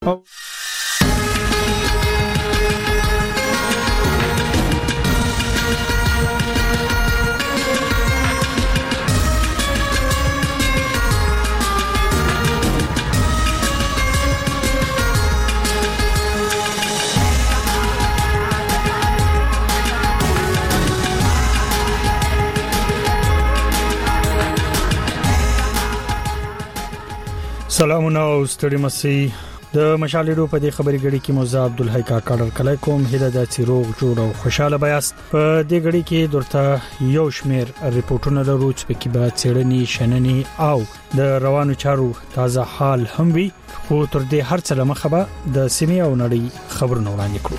سلامونه او ستړي مسي د مشالېرو په دې خبري غړي کې موزه عبدالحی کاکړ کله کوم هله د چیروغ جوړ او خوشاله بیاست په دې غړي کې درته یو شمیر ریپورتونه لرو چې په کې به چېړنی شننی او د روانو چارو تازه حال هم وي خو تر دې هر څه لمخه به د سیمې او نړۍ خبرونه وړاندې کړو.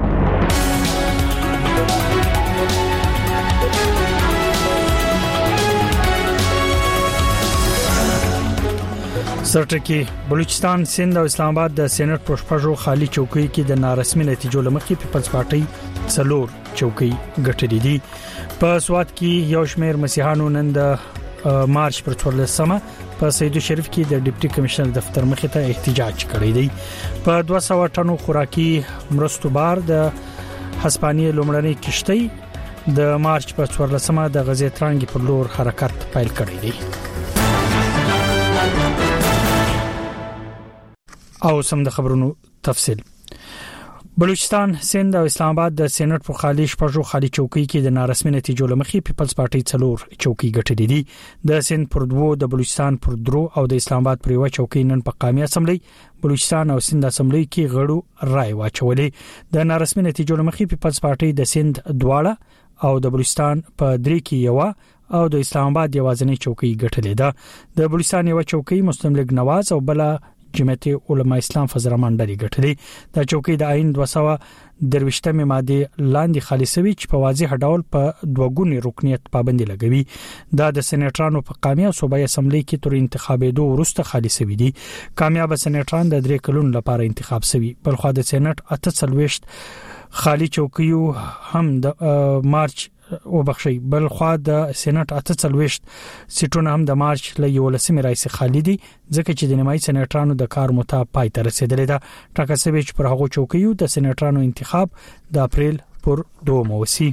سرټکی بلوچستان سند او اسلام آباد د سېنات پروشپژو خالی چوکۍ کې د نارسمي نتیجو لمخې پیپلز پارټي څلور چوکۍ ګټلې دي. په سوات کې یو شمېر مسیحانو نن د مارچ پر 14مه په سیدو شریف کې د ډیپټي کمشنر دفتر مخې ته احتجاج کړی دی. په 200 ټنو خوراکي مرستو بار د هسپانیې لومړنۍ کشتۍ د مارچ پر 14مه د غزې ترانګي پر لور حرکت پیل کړی دی. او سم د خبرونو تفصیل. بلوچستان سند او اسلام آباد د سېنات په خالی شپږو خالی چوکۍ کې د نارسمي نتیجو لمخې پیپلز پارټي څلور چوکۍ ګټلې دي. د سند پر 2 د بلوچستان پر 3 او د اسلام آباد پر 1 چوکۍ نن په قومي اسمبلی بلوچستان او سند اسمبلی کې غړو رائے واچولې. د نارسمي نتیجو لمخې پیپلز پارټي د سند دواړه او د بلوچستان په 3 کې یو او د اسلام آباد یوازنۍ چوکۍ ګټلې ده. د بلوچستان یو چوکۍ مسلم لیگ نواز او بل جمعیت علماء اسلام فزرمان ډلې ګټلې. دا چوکۍ د آئین 223 ماده لاندې خالصوي چې په واضح ډول په دوګونی رکنیت پابندي لګوي. دا د سېناترانو په قومي او صوبایي اسمبلی کې تر انتخابېدو وروسته خالصوي دي. کامیاب سېناتران د 3 کلونو لپاره انتخاب شوي. بلخو د سېنات 48 خالی چوکیو هم د مارچ وبخښي بلخو د سېنات 48 سیټونه هم د مارچ له 11 رئیس خالی دي ځکه چې د نیمایي سېناترانو د کار موته پای ته رسیدلې ده. ټاکل شوی چې پر هغو چوکیو د سېناترانو انتخاب د اپریل پر 2 موسي.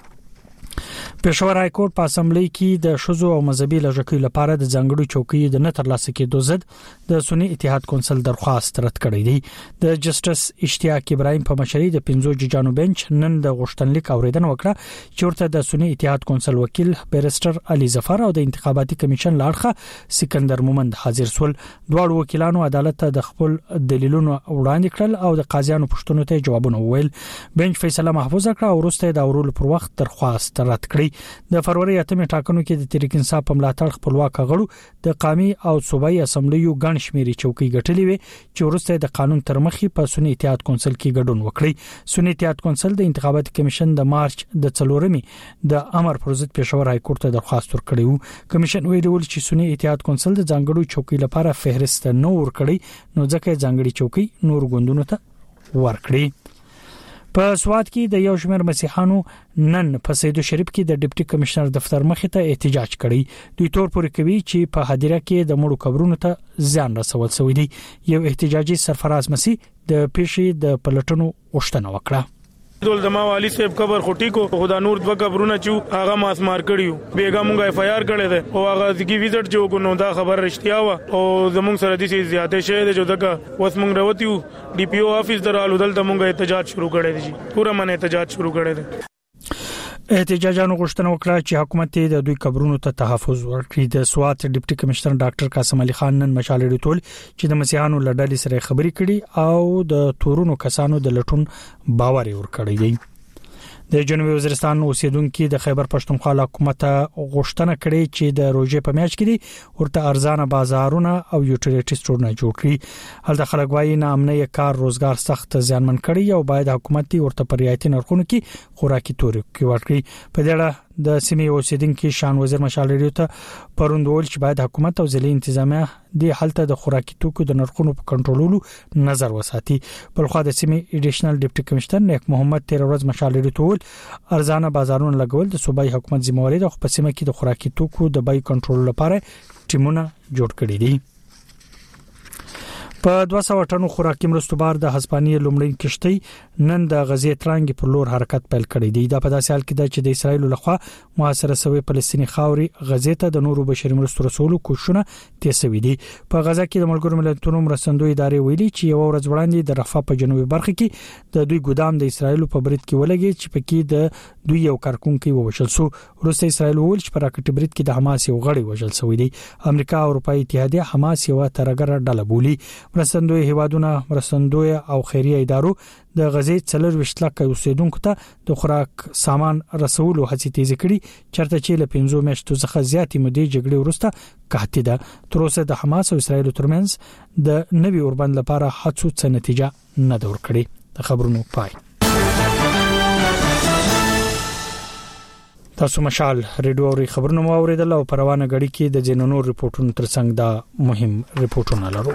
پېښور های کورټ په اسمبلی کې د شذو او مذهبي لږکیو لپاره د ځانګړو چوکیو د نه ترلاسه کېدو ضد د سنی اتحاد کونسل درخواست رد کړی دی. د جسټس اشتیاق ابراهیم په مشرۍ د 5 ججانو بنچ نن د غوښتنلیک اوریدنه وکړه چې ورته د سنی اتحاد کونسل وکیل بیرستر علي ظفر او د انتخاباتي کمیشن لاړخه سکندر مومند حاضر سول. دواړو وکیلانو عدالت ته د خپل دلیلونو وړاندې کړل او د قاضیانو پوښتنو ته جوابونه وویل. بنچ فیصله محفوظ کړه او وروسته د اورولو پر وخت درخواست رد کړی. د فروری 8 ټاکنو کې د تحریک انصاف په ملاتړ خپلواک غړو د قومي او صوبایي اسمبلیو ګڼ شمېرې چوکۍ ګټلې وي چې وروسته د قانون تر مخې په سنی اتحاد کونسل کې ګډون وکړي. سنی اتحاد کونسل د انتخاباتي کمیشن د مارچ د 4مې د امر پر ضد پېښور های کورټ ته درخواست ورکړی و. کمیشن ویلي چې سنی اتحاد کونسل د ځانګړو چوکۍ لپاره فهرست نه ورکړي نو ځکه ځانګړي چوکۍ نور ګوندونو ته ورکړي. په سوات کې د یو شمېر مسیحانو نن په سیدو شریف کې د ډیپټي کمشنر دفتر مخې ته احتجاج کړی. دوی تور پورې کوي چې په هدیره کې د مړو قبرونو ته ځان رسول شوی دی. یو احتجاجي سرفراز مسیح د پیښې د پلټنو غوښتنه وکړه. دول دما والی صاحب قبر خټی کو خدا نور دوه قبرونه چې هغه ماس مار کړیو بیګا مونږه اف آی آر کړی دی او هغه ځکه ویزټ جو کو نو دا خبر رښتیا و او زمونږ سره د سي زیاته شه د جو دغه وس مونږ راوتیو ډي پی او افیس درالو دلته مونږه احتجاج شروع کړی دی. پورا من احتجاج شروع کړی دی. احتجاجانو غوښتنه وکړه چې حکومت د دوی قبرونو ته تحفظ ورکړي. د سوات ډیپټي کمشنر ډاکټر قاسم علي خان نن مشالې ټول چې د مسیحانو لړډلې سره خبرې کړي او د تورونو کسانو د لټون باور ورکړی دی. د جنوبي وزیرستان اوسیدونکو د خیبر پښتونخوا حکومت غوښتنه کړې چې د روزې په میاشت کې ورته ارزانه بازارونه او یوټیلیټي سټورونه جوړ کړي. هلته خلک وايي ناامنۍ کار روزګار سخت زیانمن کړي او باید حکومت ورته پر رعایتي نرخونو کې خوراکي توري ورکړي. په دې اړه د سیمې اوسیدونکو شان وزیر مشالې ته پروندول چې باید حکومت او ځلې انتظامیه د حالت د خوراکي توکو د نرخونو په کنټرولولو نظر وساتي. بلخو د سیمې ایډیشنل ډیپټي کمشنر نیک محمد 13 ورځ مشالې ټول ارزانه بازارونه لګول د صوبایي حکومت ذمہواری ده. په سیمه کې د خوراکي توکو د بیې کنټرول لپاره ټیمونه جوړ کړي دي. په 200 ټنو خوراکي مرستو بار د هسپانیې لومړی کشتۍ نن د غزې ترانګ پر لور حرکت پیل کړی دی. دا په داسې حال کې ده چې د اسرایل لخوا محاصره شوی فلسطینی خاوري غزې ته د نورو بشري مرستو رسولو کوښښونه تیسوي دي. په غزا کې د ملګرو ملتونو مرستندوی ادارې ویلي چې یو ورځ وړاندې د رفح په جنوبي برخه کې د دوی ګودام د اسرایل په برید کې ولګي چې پکې د دوی یو کارکونکو ووژل شو. وروسته اسرایل وویل چې په راکټ برید کې د حماس یو غړی وژل شوی دی. امریکا او اروپאי اتحادیه حماس یو ترګر ډله بولي. مرستندوی هیوادونه مرستندوی او خیریه ادارو د غزې 24 لک اوسیدونکو ته د خوراک سامان رسولو هڅې تیز کړي چرته چې له 15 میاشتو څخه زیاتې مودې جګړې وروسته قحطي ده. تر اوسه د حماس او اسرایل ترمنځ د نوي اوربند لپاره هڅو څه نتیجه نه دور کړي. د خبرونو پای. تاسو مشال ریډیو او خبرونو اوریدل او پروانه غړي کې د جنونو ریپورتونو ترڅنګ دا مهم ریپورتونه لرو.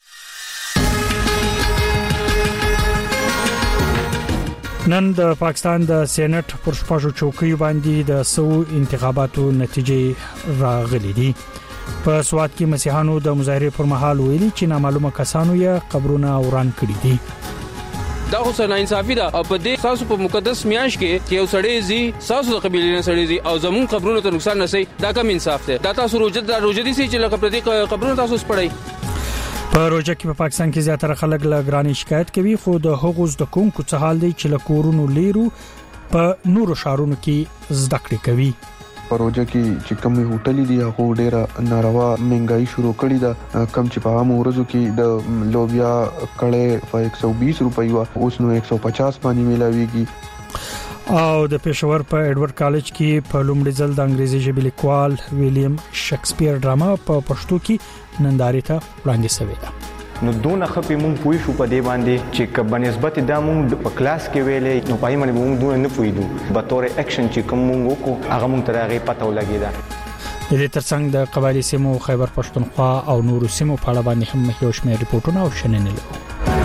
نن د پاکستان د سېنات پر شپږو چوکیو باندې د سو انتخاباتو نتیجې راغلي دي. په سواد کې مسیحانو د مظاهره پر مهال ویلي چې نامعلومه کسانو یې قبرونه وران کړي دي. دا خو سنا انصافي ده او په دې تاسو په مقدس میاش کې یو سړی زی تاسو د قبيله نه سړی زی او زمون قبرونو ته نقصان نه سي دا کوم انصاف ده. دا تاسو روزه دي سي چې لکه پر دې قبرونو تاسو سپړی. په روزه کې په پاکستان کې زیاتره خلک له ګرانی شکایت کوي خو د هغوز د کومکو څه حال دی چې له کورونو لیرو په نورو شهرونو کې زده کړې کوي. په روزه کې چې کومې هوټلې دي هغه ډېره ناروا مهنګای شروع کړې ده. کم چې په عام ورځو کې د لوبیا کړه په 120 روپۍ وا اوس نو 150 باندې ملاويږي. او د پېښور په ایډورډ کالج کې په لومړي ځل د انګریزي ژبې لیکوال ویلیام شکسپیر ډراما په پښتو کې نندارې ته وړاندې شوې ده. نو دونه خپې مونږ پوي شو په دې باندې چې کبه نسبت د مونږ په کلاس کې ویلې نو پای باندې مونږ دونه نه پویدو به تور اکشن چې کوم مونږ وکړو هغه مونږ ته هغه پته ولګیدا. د دې ترڅنګ د قبایلی سیمو خیبر پښتونخوا او نورو سیمو په اړه باندې هم یو شمېر ریپورتونه او شننې لرو.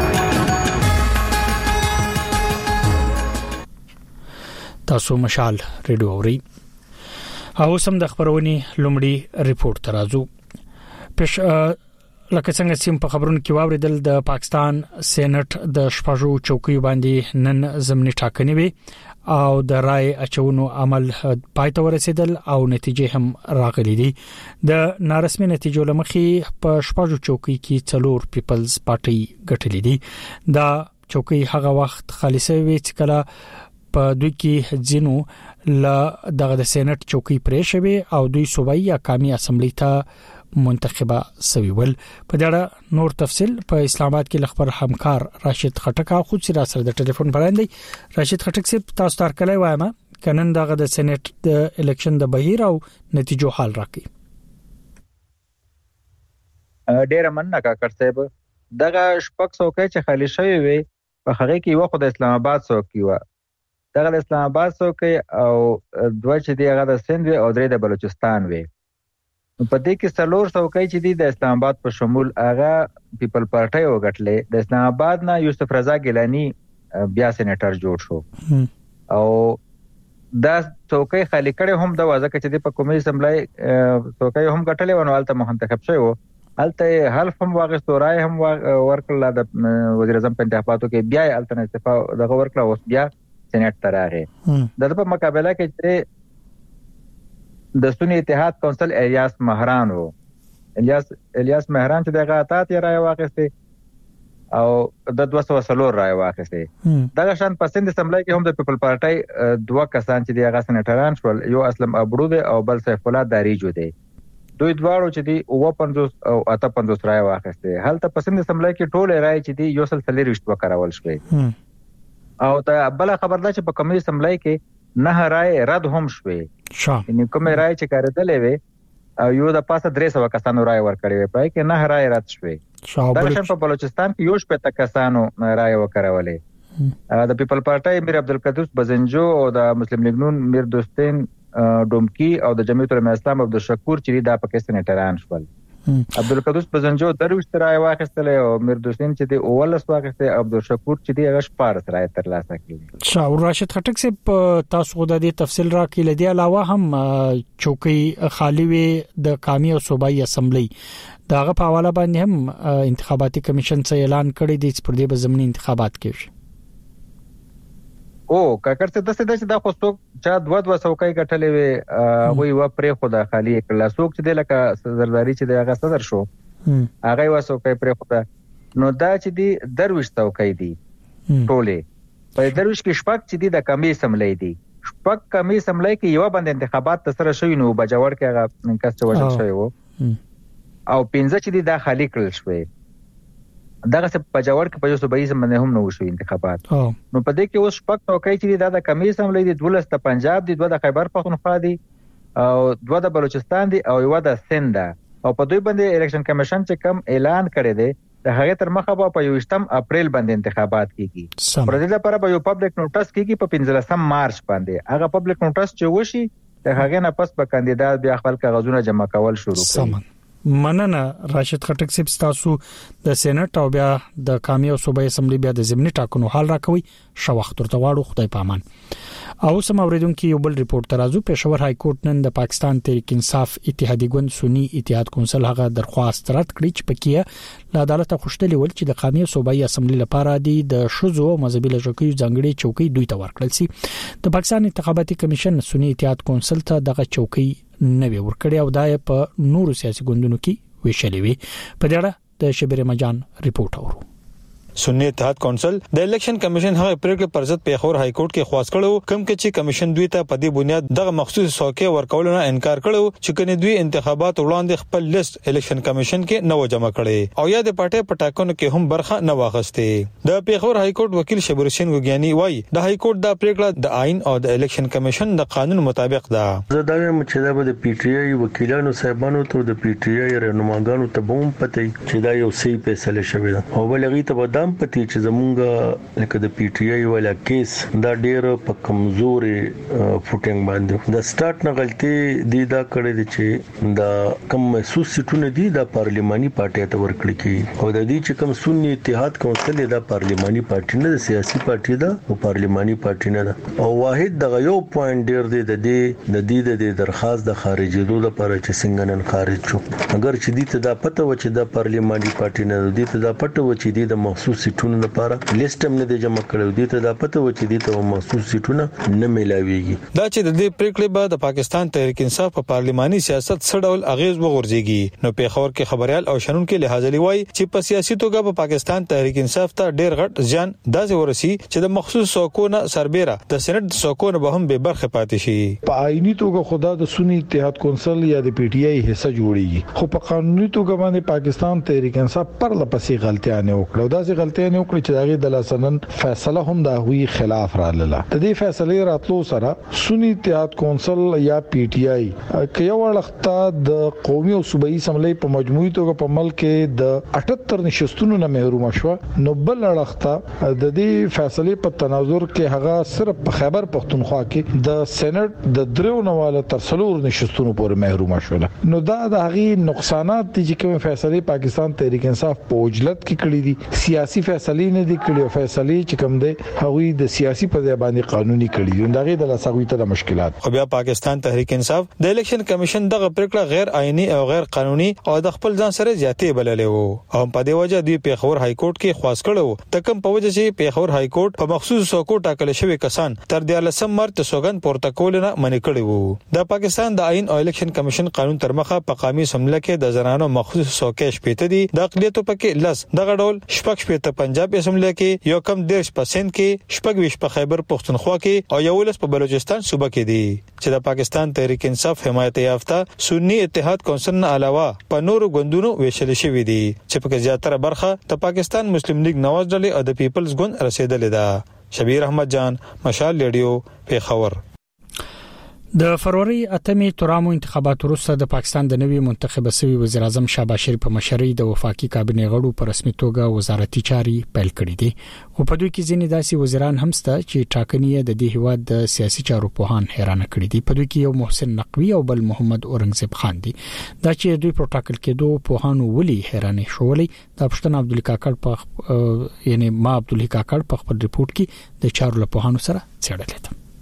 تاسو مشال ریډیو اوري او سم د خبرونې لومړی ریپورت ترازو. لکه څنګه چې په خبرونو کې واوریدل د پاکستان سېنات د شپږو چوکیو باندې نن ضمني ټاکنې وي او د رای اچونو عمل پای ته ورسېدل او نتیجې هم راغلي دي. د نارسمي نتیجو لمخې په شپږو چوکۍ کې 4 پیپلز پارټي ګټلې دي. دا چوکۍ هغه وخت خالصه وي چې کله په دوی کې ځینو ل دغه د سېنات چوکۍ پرې شوی او دوی صوبایي یا قومي اسمبلی ته منتخبه سوي ول. په دغه نور تفصيل په اسلام آباد کې لخبر همکار راشد خټک خو چې را سره د ټلیفون باندې. راشد خټک سپ تاسو تر کله وایم کنن دغه د سېنات د الیکشن د بهیر او نتیجو حال راکې. ډېر مننه کاکړ صاحب. دغه شپږ څوکۍ چې خالی شوی وي په هغه کې یو خو د اسلام آباد څوکۍ و. دغه د اسلام آباد څوکۍ او دوه چې دی هغه د سند او درې د بلوچستان وي. په دې کې څلور څوکۍ چې دی د اسلام آباد په شمول هغه پیپل پارټي وګټلې. د اسلام آباد نه یوسف رضا ګیلانی بیا سېنیټر جوړ شو او دا څوکۍ خالی کړي هم د وازه کې چې په قومي اسمبلی څوکۍ هم ګټلې ونه الته منتخب شوی و. الته حلف هم واغستو رای هم ورکړل د وزیر اعظم په انتخاباتو کې بیا الته استعفا دغه ورکړه اوس بیا سېنات ته راغی. د په مقابله کې چې د سنی اتحاد کونسل الیاس مهران وو. الیاس مهران چې دغه اتات یې رای واغسته او د 200 رای واغسته. دغه شان په سند اسمبلی کې هم د پیپل پارټي دوه کسان چې دغه سېنټران شول یو اسلم ابرود او بل سیف الله داریجو دی. دوی دواړو چې دی 55 او 58 رای واغسته. هلته په سند اسمبلی کې ټول رای چې دی یو سل 30 وکړول شوی او ته بل خبر ده چې په کمیټه اسمبلی کې نه رای رد هم شوی. یعنی کوم رای چې کاردلې وي او یو د پاسه 300 کسانو رای ورکړی وي پای کې نه رای رد شوی. دا شان په بلوچستان کې یو شپه کسانو رای وکړولې. د پیپل پارټي میر عبدالقدوس بزنجو او د مسلم لیگ نون میر دوستین ډومکی او د جمعیت العلماء اسلام عبدالشکور چې دا پکې سېنیټران شول. عبدالقدوس بزنجو درويش رای واخیستل او میر دوستین چې دی اول واخیسته عبدالشکور چې دی هغه شپاره رای ترلاسه کړي. شاو راشد خټک سه تاسو د دې تفصیل راکې لدی علاوه هم چوکۍ خالی وي د قومي او صوبایي اسمبلی داغه په حواله باندې هم انتخاباتي کمیشن څخه اعلان کړی دی چې پر دې به ضمني انتخابات کیږي. او کاکر څه داسې دا خو څوک چې 2 څوکۍ ګټلې وي وی و پرې خدا خالی کړل څوک چې د لکه زرداری چې دغه صدر شو هغه و څوکۍ پرې خدا نو دا چې دی درويش څوکۍ دی ټوله په درويش کې شپږ چې دی د کمی سملې دی شپږ کمی سملې کې یو باندې انتخابات تسره شوی نو بجوړ کې هغه کس چې وژل شوی وو او 15 چې دی دا خالی کړل شوی دغه څه په جوړ کې په یو صوبایي باندې هم نو شو انتخابات نو په دې کې اوس شپږ ټوکۍ چې دا د کمیس هم لري 12 د پنجاب دي 2 د خیبر پختونخوا دي او 2 د بلوچستان دي او 1 د سند او په دوی باندې الیکشن کمیشن چې کم اعلان کړی دی د هغه تر مخه په 28 اپریل باندې انتخابات کیږي پر دې لپاره به یو پبلک نوټس کیږي په 15 مارچ باندې هغه پبلک نوټس چې وشي د هغه نه پس به کاندیدات بیا خپل کاغذونه جمع کول شروع کړي. مننه راشد خټک صاحب تاسو د سېنات او بیا د قومي او صوبایي اسمبلی بیا د ضمني ټاکنو حال راکوي شو وخت ورته واړو خدای پامان. او سم اوریدونکو یو بل ریپورت ترازو پېښور های کورټ نن د پاکستان تحریک انصاف اتحادیه ګوند سنی اتحاد کونسل هغه درخواست رد کړی چې پکې له عدالت غوښتلې ول چې د قومي او صوبایي اسمبلی لپاره د شذو مذهبي لږکیو ځانګړي چوکۍ دوی ته ورکړل شي. د پاکستان انتخاباتي کمیشن سنی اتحاد کونسل ته دغه چوکۍ نوې ورکړې او دای په نورو سیاسي ګوندونو کې ویشلې وي. په دې اړه د شبیر مجان ریپورت اورو. سنی اتحاد کونسل د الیکشن کمیشن هغه پریکړه پر ضد پېښور های کورټ کې خواست کړو کوم کې چې کمیشن دوی ته په دې بنیاد دغه مخصوص څوکۍ ورکول نه انکار کړو چې کني دوی انتخابات وړاندې خپل لیست الیکشن کمیشن کې نو جمع کړي او یا د پټه پټاکنو کې هم برخه نه واغسته. د پېښور های کورټ وکیل شبیر حسین وګیانی وایي د های کورټ د پریکړه د آئین او د الیکشن کمیشن د قانون مطابق ده. زه دا وایم چې د پی ټی آی وکیلانو صاحبانو ته د پی ټی آی رهنماګانو ته بوم پته چې دا یو صحیح فیصله شوی ده او بلغی ته بدام پته چې زمونږ لکه د پی ټی آی ولا کیس دا ډېر په کمزوري فوټینګ باندې د سٹارټ نه غلطي دی دا کړی دی چې دا کم محسوس سټونه دي د پارلیماني پارټي ته ورکړي کی او د دې چې کم سنی اتحاد کونسل دا پارلیماني پارټي نه د سیاسي پارټي ده او پارلیماني پارټي نه ده او واحد د یو پوینټ ډېر دی د دې د درخواست د خارجېدو لپاره چې څنګه نن خارج شو اگر چې دې ته دا پته و چې د پارلیماني پارټي نه دې ته دا پته و چې د مخصوص سټونه لپاره لیست هم نه جمع کړو دي ته دا پته و چې دي ته مخصوص سیټونه نه ملاويږي. دا چې د دې پریکړې بعد د پاکستان تحریک انصاف په پارلماني سیاست سره اغیز وغورځيږي نو پېښور کې خبريال او شنن کې لحاظ لوي چې په سیاسي توګه په پاکستان تحریک انصاف ته ډېر غټ ځان داسې ورسي چې د مخصوص څوکونه سربېره د سېنات څوکونه به هم به برخه پاتې شي. په آئینی توګه خدا د سنی اتحاد کونسل یا د پی ټی آی حصہ جوړیږي خو په قانوني توګه باندې پاکستان تحریک انصاف پر لپسې غلطیاں وکړو دا چې غلطیاں وکړي چې دغه د لسنن فیصله هم د هوی خلاف را لاله د دې فیصله راتلو سره سنی اتحاد کونسل یا پی ټی آی کې یو وخت د قومي او صوبایي اسمبلی په مجموعي توګه په ملک کې د 78 نشستونو نه محروم شو نو بل وخت د دې فیصله په تناظر کې هغه صرف په خیبر پختونخوا کې د سېنات د درو نواله تر 3 نشستونو پورې محروم شول نو دا د هغه نقصانات چې کوم فیصله پاکستان تحریک انصاف په اوجلت کې کړی دي سیاسي فیصله نه دي کړی فیصله چې کوم دی هغه د سیاسي په ځای باندې قانوني کړی دی دغه د لاسوي ته مشکلات خو بیا پاکستان تحریک انصاف د الیکشن کمیشن دغه پریکړه غیر آئینی او غیر قانوني او د خپل ځان سره زیاتې بللې وو او په دې وجه دوی پېښور های کورټ کې خواست کړو تکم په وجه چې پېښور های کورټ په مخصوص څوکو ټاکل شوی کسان تر 13 مارچ سوګند پورته کول نه منې کړی وو د پاکستان د آئین او الیکشن کمیشن قانون تر مخه په قومي اسمبلی کې د زنانو مخصوص څوکې شپېته دي د اقلیتو پکې لس دغه ډول شپږ شپېته پنجاب اسمبلی کې یو کم 10% کې شپږ ویش په خیبر پختونخوا کې او یو لس په بلوچستان صوبه کې دي چې د پاکستان تحریک انصاف حمایت یافته سنی اتحاد کونسل نه علاوه په نورو ګوندونو ویشل شوی دي چې په زیاتره برخه د پاکستان مسلم لیگ نواز ډلې او د پیپلز ګوند رسیدلې ده. شبیر احمد جان مشال ریډیو پېښور. د فروری اتمې ترامو انتخابات وروسته د پاکستان د نوي منتخب شوی وزیر اعظم شهباز شریف په مشرۍ د وفاقي کابینې غړو په رسمي توګه وزارتي چاري پیل کړې دي او په دوی کې ځینې داسې وزیران هم شته چې ټاکنې د دې هیواد د سیاسي چارو په هان حیران کړي دي. په دوی کې یو محسن نقوی او بل محمد اورنګزیب خان دي. دا چې دوی په ټاکل کېدو په هانو ولي حیران شولې د پښتون عبدالله کاکړ په یعنی ما عبدالله کاکړ په خپل ریپورت کې د چارو له په هانو سره څېړلې ده.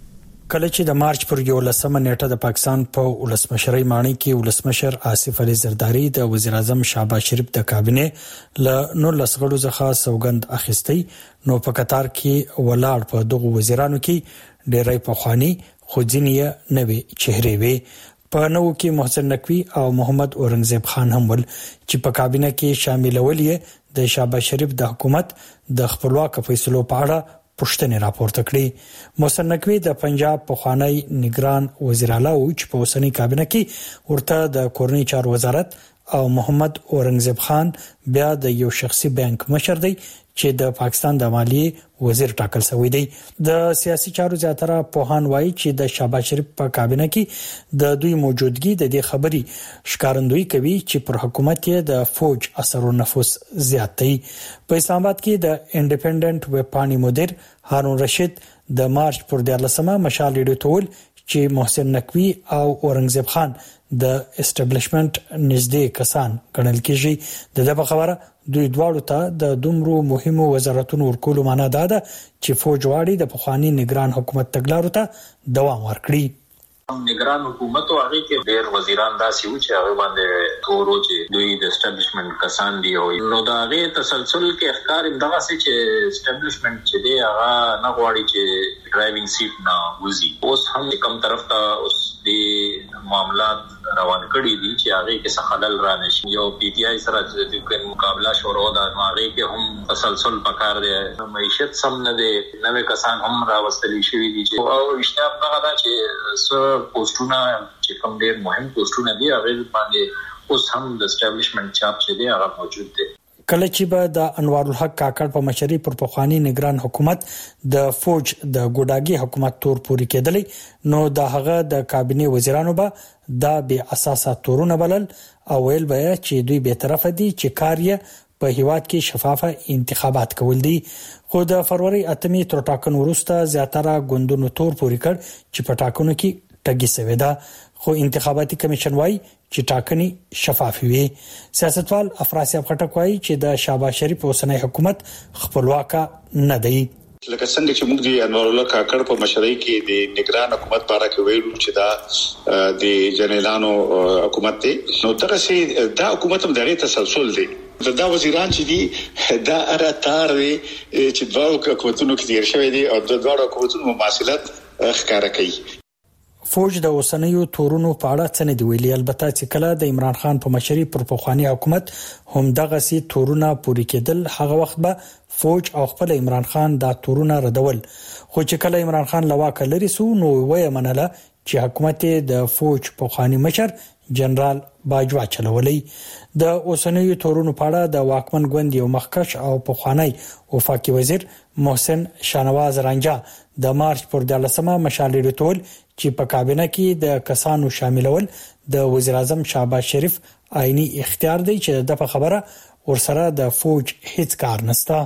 کله چې د مارچ پر 11 نیټه د پاکستان په ولسمشرۍ ماڼۍ کې ولسمشر آصف علي زرداری د وزیر اعظم شهباز شریف د کابینه له 19 غړو څخه سوګند اخیستی نو په قطار کې ولاړ په دغه وزیرانو کې ډېری پخوانی خو ځینې نوې چهرې وي. په نو کې محسن نقوی او محمد اورنګزیب خان هم ول چې په کابینه کې شامل ولې د شهباز شریف د حکومت د خپلواک فیصلو په اړه پښتنې راپورته کړې. محسن نقوی د پنجاب پخوانی نگران وزیر اعلی او چې په اوسنۍ کابینه کې ورته د کورنۍ چارو وزارت او محمد اورنګزیب خان بیا د یو شخصي بانک مشر دی چې د پاکستان د مالیې وزیر ټاکل شوی دی. د سیاسي چارو زیاتره پوهان وایي چې د شهباز شریف په کابینه کې د دوی موجودګي د دې خبري ښکارندویي کوي چې پر حکومت یې د فوج اثر او نفوذ زیات دی. په اسلام آباد کې د انډیپندنت ویب پاڼې مدیر هارون رشید د مارچ پر 14 مشال لیدل چې محسن نقوی او اورنګزیب خان د اسټابلیشمنت نږدې کسان ګڼل کېږي. دغه خبره دوی دواړو ته د دومره مهمو وزارتونو ورکول معنا ده چې فوج واړي د پخوانی نگران حکومت تګلارو ته دوام ورکړي. نگران حکومت او هغه کې ډېر وزیران داسې و چې هغه باندې تورو چې دوی د اسټابلیشمنت کسان دی او نو دا هغه تسلسل کې ښکار اندغه چې اسټابلیشمنت چې دی هغه نه غواړي چې ډرایوینګ سیټ نه وځي. اوس هم کوم طرف ته اوس د معاملات روان کړي دي چې هغه کې څه خلل را نشي. یو پی ټی آی سره د مقابله شروع ده هغه کې هم تسلسل پکار دی. معیشت سم نه دی، نوې کسان هم راوستل شوي دي چې او اشتیاق هغه دا چې پوسټونه چې کوم ډېر مهم پوسټونه دي هغه باندې اوس هم د اسټابلیشمنت چاپ چې دی هغه موجود دی. کله چې به د انوار الحق کاکړ په مشرۍ پر پخوانی نگران حکومت د فوج د ګوډاګي حکومت تور پوري کېدلی نو د هغه د کابینه وزیرانو به د بې اساسه تورونه بلل او ویل به چې دوی به طرف دي چې کاریه په هیواد کې شفافه انتخابات کول دي. خو د فروری 8 تر ټاکنو وروسته زیاتره ګوندونو تور پوري کړ چې په ټاکنو کې ټګي سوي ده. خو انتخاباتي کمیشن وايي چې ټاکنې شفاف وي. سیاستوال افراسیاب خټک وايي چې د شهباز شریف اوسنۍ حکومت خپلواک نه دی. لکه څنګه چې موږ د انوار الله کاکړ په مشرۍ کې د نگران حکومت باره کې ویلو چې دا د جنرالانو حکومت دی نو دغه سي دا حکومت هم دغه تسلسل دی. دا وزیران چې دي دا اراتار دي چې دوه حکومتونو کې تیر شوی دي او د دوه حکومتونو مماثلت ښکارا کوي. فوج د اوسنیو تورونو په اړه څه نه دی ویلي. البته چې کله د عمران خان په مشرۍ پر پخوانی حکومت هم دغه سي تورونه پوری کېدل هغه وخت به فوج او خپل عمران خان دا تورونه ردول. خو چې کله عمران خان لواکه لري سو نو وایي منله چې حکومت د فوج پخوانی مشر جنرال باجوا چلولي. د اوسنیو تورونو په اړه د واکمن ګوند یو مخکش او پخوانی وفاقي وزیر محسن شانواز رانجا د مارچ پر 14 مشال لیدل چې په کابینه کې د کسانو شاملول د وزیر اعظم شهباز شریف آئینی اختیار دی چې د خبره ورسره د فوج هیڅ کار نشته.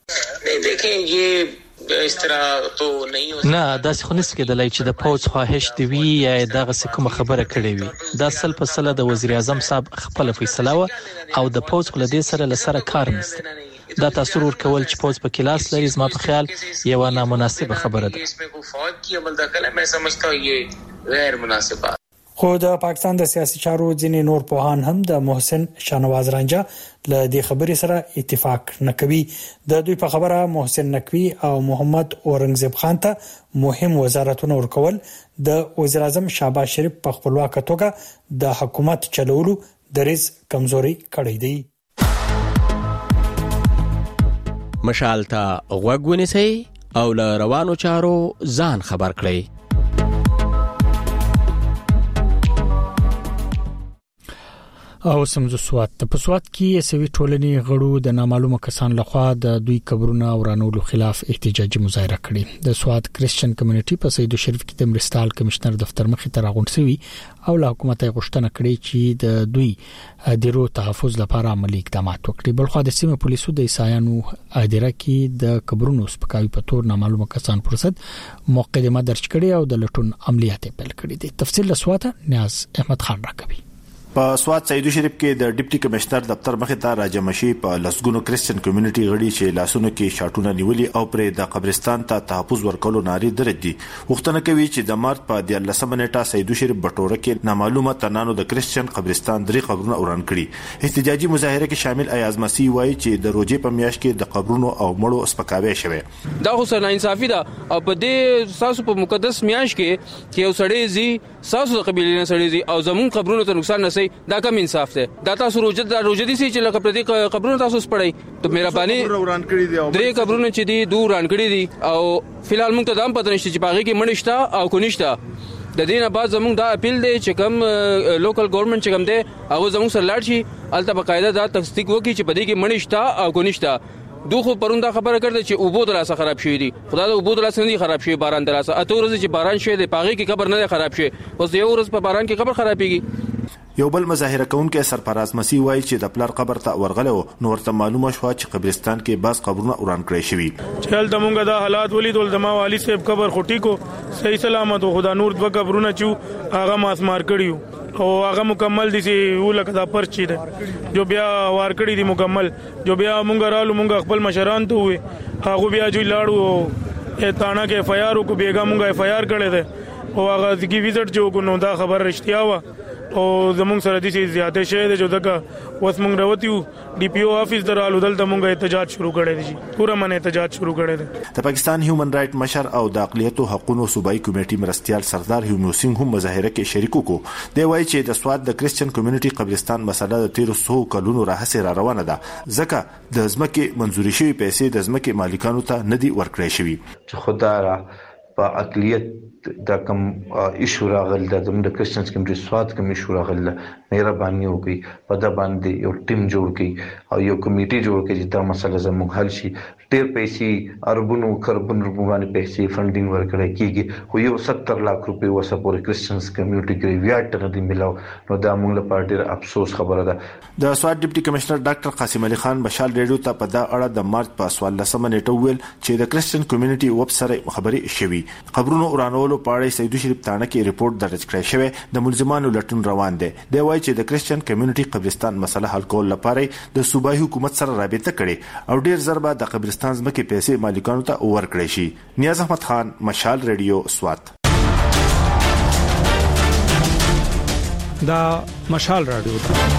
دیکھیں یہ اس طرح تو نہیں نه دا څه نس کېدلای چې د فوج خواهش دی وی یا دغه کوم خبره کړې وي. دا سل په سل د وزیر اعظم صاحب خپل فیصله و او د فوج کله دې سره لسره کار نشته. دا تاثیر ورکول چې فوج په کلاس لري زما په خیال یو نامناسبه خبره ده. اس میں کوئی فوج کی عمل دخل ہے میں سمجھتا ہوں یہ غیر مناسب. خو د پاکستان د سیاسي چارو ځینې نور پوهان هم د محسن شانواز رانجا له دې خبرې سره اتفاق نه کوي. د دوی په خبره محسن نقوی او محمد اورنګزیب خان ته مهم وزارتونه ورکول د وزیر اعظم شهباز شریف په خپلواک توګه د حکومت چلولو دریز کمزوري کړی دی. مشال ته غوږ ونیسئ او له روانو چارو ځان خبر کړئ. او سمزو سوات په سوات کې سوي ټولنې غړو د نامعلومه کسان لخوا د دوی قبرونه ورانولو خلاف احتجاجي مظاهره کړې. د سوات کریسچن کمیونټي په سید شریف کې د مرستال کمشنر دفتر مخې ته راغونډ شوی او له حکومت غوښتنه کړې چې د دوی دیرو تحفظ لپاره عملی اقدامات وکړي. بلخو د سیمه پولیسو د عیسایانو اداره کې د قبرونو سپکاوي په تور نامعلومه کسان پرسد مقدمه درج کړې او د لټون عملیات پیل کړې دي. تفصیل له سوات نیاز احمد خان راکوي. په سواد سعیدو شریف کې د ډیپټي کمشنر دفتر مخې ته راجمشي په لسګونو کریسچن کمیونټي غړي چې لاسونو کې شاټونه نیولي او پر د قبرستان ته تحفظ ورکولو ناري درځي وختونه کوي چې د مارچ په 13 نیټه سعیدو شریف بټوره کې نامعلومه تنانو د کریسچن قبرستان 3 قبرونه وران کړي. احتجاجي مظاهره کې شامل ایاز مسیح وایي چې د روزې په میاشت کې د قبرونو او مړو سپکاوي شوی. دا خو سره انصافي ده او په دې ساسو په مقدس میاشت کې یو سړی زی ساسو د قبیلې نه سړی زی او زمون قبرونو ته نقصان نسي دا کم انصاف ده. دا تاسو روزه دي چې لکه پردي قبرونو تاسو سپړی ته مهرباني وران کړی دي او درې قبرونه چې دي دوه وران کړی دي او فلحال موږ ته دام پته نشته چې باغې کې مړشتا او کو نشته. د دینه بعد زموږ دا اپیل دی چې کم لوکل ګورنمنت چې کم دی هغه زموږ سره لاړ شي الته بقاعده دا تصدیق وکړي چې پدې کې مړشتا او کو نشته. دوه پروندا خبره کړده چې اوبو دراسه خراب شوی دي. خدای د اوبو دراسه نه خراب شوی باران دراسه اته ورځ چې باران شوی دی پاغي کې قبر نه خراب شوی اوس یو ورځ په باران کې قبر خرابېږي. یو بل مظاهره کوونکې سرفراز مسیح وایي چې د پلار قبر ته ورغلو نو ورته معلومه شو چې قبرستان کې باز قبرونه وران کړی شوی. چل تمونګه دا حالات ولیدول زما والی صاحب قبر خټی کو صحیح سلامت خدا نور دوه قبرونه چې هغه ماس مار کړیو او هغه مکمل دي چې ولکه دا پرچی ده جو بیا وار کړی دي مکمل جو بیا مونږ رالو مونږ خپل مشران ته وې هغه بیا جو لاړو تانا کې FIR کو بیګا مونږه FIR کړی ده او هغه ځکه ویزټ جو کو نو دا خبر رښتیا و او زمونږ سره د دې زیاته شه ده جو دغه وس مونږ راوتیو DPO افیس درالو دلته مونږه احتجاج شروع کړی دی پورا من احتجاج شروع کړی دی. د پاکستان هیومن رائټ مشر او د اقلیتو حقوقو صوبایي کمیټې مرستيال سردار هیومو سینګ هم مظاهره کې شریک وکړو. دی وایي چې د سواد د کریسچن کمیونټي قبرستان مسله د 1300 کلونو راهسه را روانه ده ځکه د ځمکې منزوري شوی پیسې د ځمکې مالکانو ته نه دي ورکړې شوی. چې خدای په اقلیت دا کوم ایشو راغل د کریسچنز کمیونټي سواد کوم ایشو راغل مهرباني وکړي په دا باندې یو ټیم جوړ کړي او یو کمیټي جوړ کړي چې دا مسله زموږ حل شي. ډېر پیسې اربونو کربن باندې پیسې فندینګ ورکړي کیږي خو یو 70 لک روپے وسه پورې کریسچنز کمیونټي کې ویاټ نه دی ملاو نو دا موږ لپاره ډېر افسوس خبره ده. د سواد ډیپټي کمشنر ډاکټر قاسم علي خان بشال ریډیو ته په دا اړه د مارچ په 14 نیټه ویل چې د کریسچن کمیونټي وب سره خبري شوي قبرونو ورانولو په اړه سعیدو شریف تانه کې ریپورت درج کړی شوی د ملزمانو لټون روان دی. دی وایي چې د کریسچن کمیونټي قبرستان مسله حل کول لپاره د صوبایي حکومت سره رابطه کړي او ډیر ضربه د قبرستان ځمکې پیسې مالکانو ته ورکړي شي. نیاز احمد خان مشال ریډیو سوات. دا مشال رادیو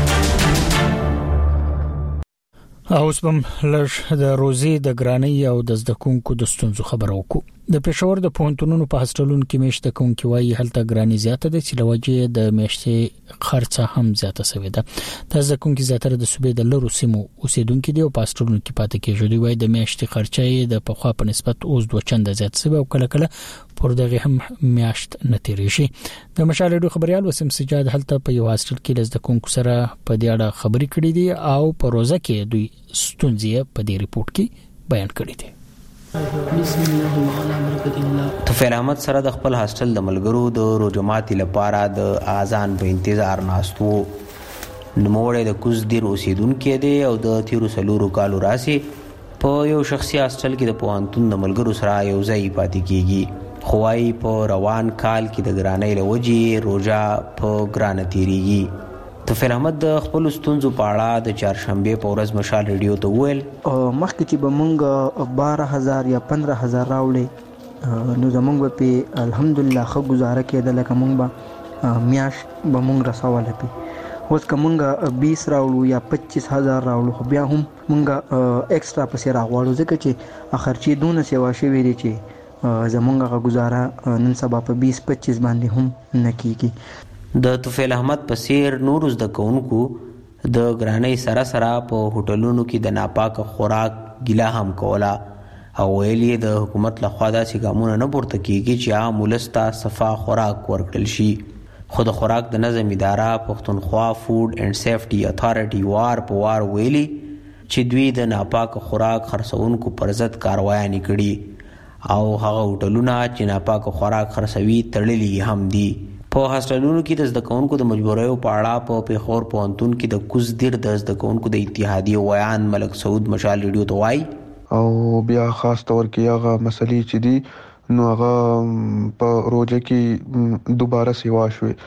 اوس بم لږ د روزي د ګرانۍ او د زدکونکو د ستونزو خبرو کو. د پېښور د پوهنتونونو په هاستلونو کې میشته کوونکي وایي هلته ګرانۍ زیاته ده چې لوجه د میشتې خرڅه هم زیاته شوې ده. د زدکونکو زیاتره د صوبې د لرو سیمو اوسیدونکو دي او په هاستلونو کې پاتې کېږي. وایي د میشتې خرچه د پخوا په نسبت اوس 2 چنده زیات شوی او کله کله پر دغه هم میاشت نتیری شي. د مشال ډو خبريال وسیم سجاد هلته په یو هاستل کې د زدکونکو سره په دې اړه خبري کړې دي او په روزه کې دوی ستونزې په دې ریپورت کې بیان کړې دي. بسم الله وعلى برکت الله. طفیل احمد سره د خپل هاستل د ملګرو د روجماتي لپاره د اذان په انتظار ناستو. نوموړی د کوزدیر اوسیدونکو دی او د 13 کالو راسي په یو شخصي هاستل کې د پوهنتون د ملګرو سره یو ځای پاتې کیږي. خوای په روان کال کې د ګرانۍ لوجي روجا په ګرانه تیریږي. طفیل احمد د خپل ستونزو په اړه د چهارشنبه په ورځ مشال ریډیو ته وویل مخکې چې به مونږ 12000 یا 15000 راوړې نو زمونږ په الحمدلله ښه گزاره کېده لکه مونږ به میاش به مونږ رسوله پی. اوس که مونږ 20 راوړو یا 25000 راوړو خو بیا هم مونږ ایکسترا پسې راغواړو ځکه چې خرچې دونه سیوا شوي دي چې زمونږه گزاره نن سبا په 20-25 باندې هم نه کیږي. د طفیل احمد په سیر نور زده کوونکو د ګرانۍ سره سره په هوټلونو کې د ناپاک خوراک ګیله هم کوله او ویلي د حکومت لخوا داسې ګامونه نه پورته کیږي چې عام ولس ته صفا خوراک ورکړل شي. خو د خوراک د نظم اداره پښتونخوا فود اینڈ سیفټي اتھارټي وار په وار ویلي چې دوی د ناپاک خوراک خرڅونکو پر ضد کاروایي کړي او هغه هوټلونه چې ناپاک خوراک خرڅوي تړلي هم دي. په هاستلونو کې د زدکونکو د مجبوریو په اړه په پیښور پوهنتون کې د کوزدیر د زدکونکو د اتحادیې ویان ملک سعود مشال ریډیو ته وایي او بیا خاص طور کې هغه مسلې چې دي نو هغه په روزه کې دوباره سیوا شوي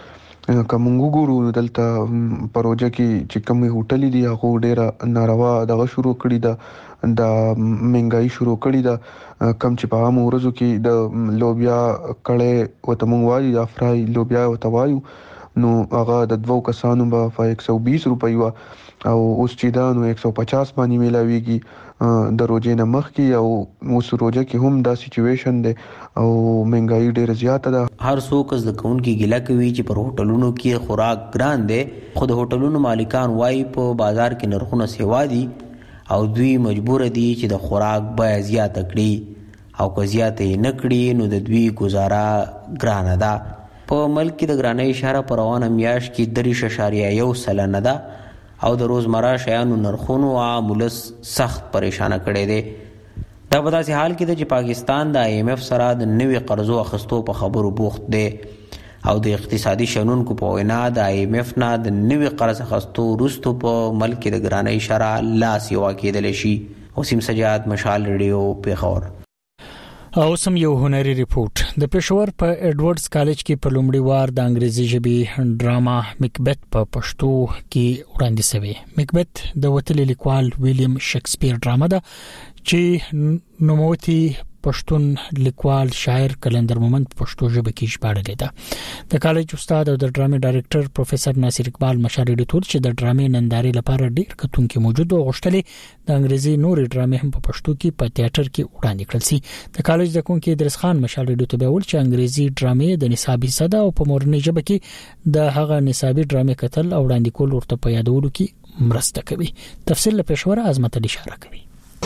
کومو ګورو دلته پروژه کې چې کوم هوټل دي هغه ډیره ناروا دغه شروع کړی دا مهنګای شروع کړی دا کم چې په عام ورځو کې د لوبیا کړه وته مونږ وایي د فرای لوبیا وته وایو نو هغه د 2 کسانو په 120 روپۍ وا او اوس چې دا نو 150 باندې ملاويږي د روزې نه مخ کې او اوس روزه کې هم دا سچويشن ده او مهنګای ډیره زیاته ده. هر څوک د کون کې ګیله کوي چې پر هوټلونو کې خوراک ګران دي. خود هوټلونو مالکان وايي په بازار کې نرخونه سیوا دي او دوی مجبور دي چې د خوراک بیه زیاته کړي او که زیاته نه کړي نو د دوی گزاره ګرانه ده. په ملک کې د ګرانۍ اشاره په روانه میاشت کې 3.1% ده او د روزمره شیانو نرخونو عامولس سخت پریشانه کړي دي. دا په داسې حال کې ده چې پاکستان د IMF سره د نوي قرضو اخیستو په خبرو بوخت دی او د اقتصادي شنونکو په وینا د IMF نه د نوي قرض اخیستو وروسته په ملک کې د ګرانۍ اشاره لاس یو کېدلی شي. وسیم سجاد، مشال ریډیو، پیښور. او سم یو هنري ریپورت د پېښور په ایډورډز کالج کې په لومړي وار د انګریزي ژبې ډراما میکبت په پښتو کې وړاندې شوی. میکبت د وتلي لیکوال ویلیام شکسپیر ډراما ده چې نوموتي پښتون لیکوال شاعر کلندر مومند پښتو ژبه کې ژباړلې ده. د کالج استاد او د ډرامې ډایرکټر پروفیسور ناصر اقبال مشال ډیټور چې د ډرامې نندارې لپاره ډیر کتونکو موجود او غوښتلې د انګریزي نورې ډرامې هم په پښتو کې په تیاتر کې وړاندې کړل شي. د کالج د کونکي ادریس خان مشال ډیټور ته ویل چې انګریزي ډرامې د نصابي صدا او په مورنۍ ژبه کې د هغه نصابي ډرامې کتل او وړاندې کول ورته په یادولو کې مرسته کوي. تفصیل له پېښور عظمت علي اشاره کوي.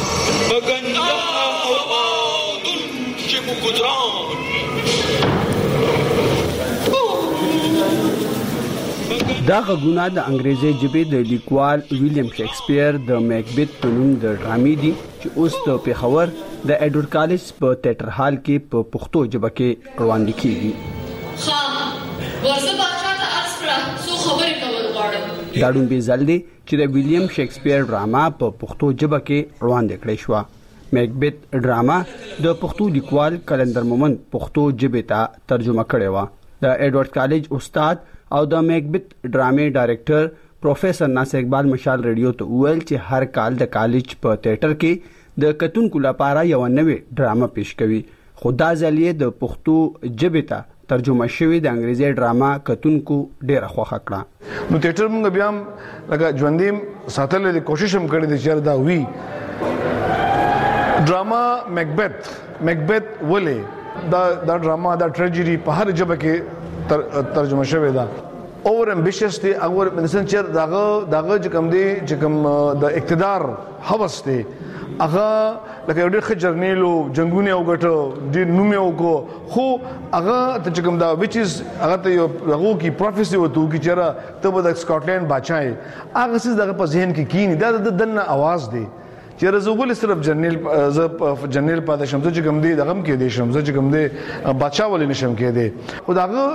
دا غږونه د انګریزي ژبې د لیکوال ویلیام شکسپیر د میکبت په نوم د ډرامې دي چې اوس د پیښور د ایډورډ کالج په تیاتر هال کې په پښتو ژبه کې وړاندې کیږي. ورزه بادشاہ ته عرض کړه څو خبرې کول غواړم. دا ډون به زل دي چې د ویلیام شکسپیر ډراما په پښتو ژبه کې وړاندې کړې شو. میکبت ډراما د پښتو لیکوال کلندر مومند پښتو ژبه ته ترجمه کړې و. د ایډورډ کالج استاد او د میکبت ډرامې ډایرکټر پروفیسور ناصر اقبال مشال ریډیو ته ویل چې هر کال د کالج په تیاتر کې د کتونکو لپاره یو نوې ډرامه پیښ کوي. خو دا ځل یې د پښتو ژبې ته ترجمه شوی د انګریزي ډراما کتونکو ډیره خوښه کړه. نو تیاتر موږ بیا لکه ژوندې ساتل د کوشش هم کړې د چیر دا وی ډراما میکبت ولې دا ډراما دا ټریجډي په هر ژبه کې ترجمه شوی دا. اور امبیشس دی اور انسان چې داغه چې کوم د اقتدار هوس دی هغه لکه ډېر ښه جرنیلو جنگونه وګټو ډېر نوم یې وکړو خو هغه ته کوم دا وچ از هغه ته یو هغه کی پروفیسي وته کی چېرې ته به د سکاټلند بادشاہ هغه څه دغه په ذهن کې کینی دا د دنه आवाज دی چیرې زغول صرف جنرال پاتې شم چې کوم دی دغه کې دي شم چې کوم دی بادشاہ ولې نشم کې دي خو داغه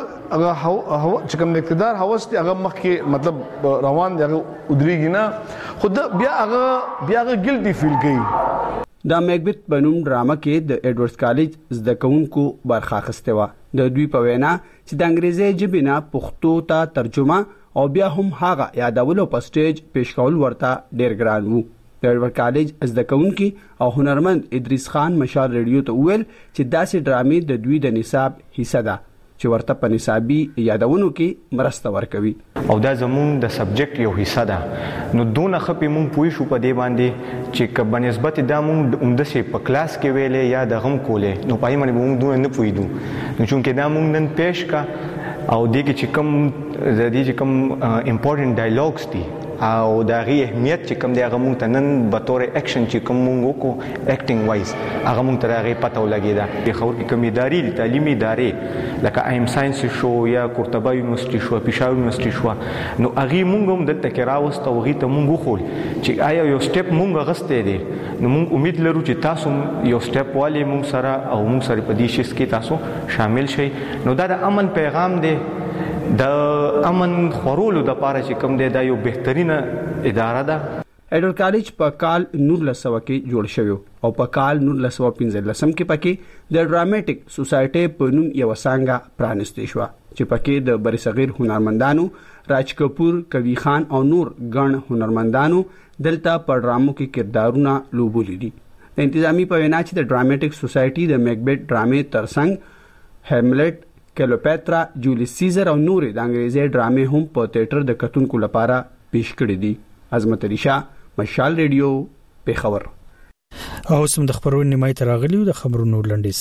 چې کوم اقتدار هوس دی هغه مخ کې مطلب روان دی هغه ودرېږي نه خو بیا هغه ګلټي فیل کوي. دا میکبت بنوم ډرامه کې د ایډورډز کالج زده کوونکو برخه اخیسته و. د دوی په وینا چې د انګریزي ژبې نه پښتو ته ترجمه او بیا هم هغه یادولو په سټیج پیښ کول ورته ډیر ګران وو. د ایډورډ کالج زده کوونکي او هنرمند ادریس خان مشال ریډیو ته ویل چې داسې ډرامې د دوی د نصاب حصہ ده چې ورته په نصابي یادونو کې مرسته ورکوي او دا زموږ د سبجیکټ یو حصہ ده. نو دونه خپې مونږ پوه شو په دې باندې چې په نسبت دا مونږ عمدسه په کلاس کې ویلې یا د غم کولې نو پای باندې مونږ دونه نه پوهیدو نو چې دا مونږ نن پېښ کا او دغه چې کوم امپورټنت ډایلاګز دي او دا غي اهمیت چې کوم دی هغه مونږ ته نن به تور اکشن چې کوم مونږ وکړو اکټینګ وایز هغه مونږ ته هغه پته ولګیدا. د خبر کې کوم اداري تعلیمي ادارې لکه ایم ساينس شو یا قرطبه یونیورسيټي شو پېښور یونیورسيټي شو نو هغه مونږ هم دلته کې راوست او هغه ته مونږ خول چې آیا یو سټپ مونږ غسته دي نو مونږ امید لرو چې تاسو یو سټپ والی مونږ سره او مونږ سره په دې شیس کې تاسو شامل شئ. نو دا د امن پیغام دی د امن خورولو د پاره چې کوم دی دا یو بهترینه اداره ده. ایډورډ کالج په کال 1900 کې جوړ شوی او په کال 1915 کې پکې د ډراماټیک سوسایټي په نوم یو څنګه پرانستې شو چې پکې د برصغیر هنرمندانو راج کپور، کوي خان او نور ګڼ هنرمندانو دلته په ډرامو کې کردارونه لوبولي دي. د انتظامی په وینا چې د ډراماټیک سوسایټي د میکبت ډرامې ترڅنګ هیملټ، کلیوپاترا، جولیس سیزر او نورې د انګریزي ډرامې هم په تیاتر د کتونکو لپاره پیش کړي دي. عظمت علي شاه، مشال ریډیو، پیښور. او سم د خبرونې نیمای ته راغلیو د خبرونو لنډیز.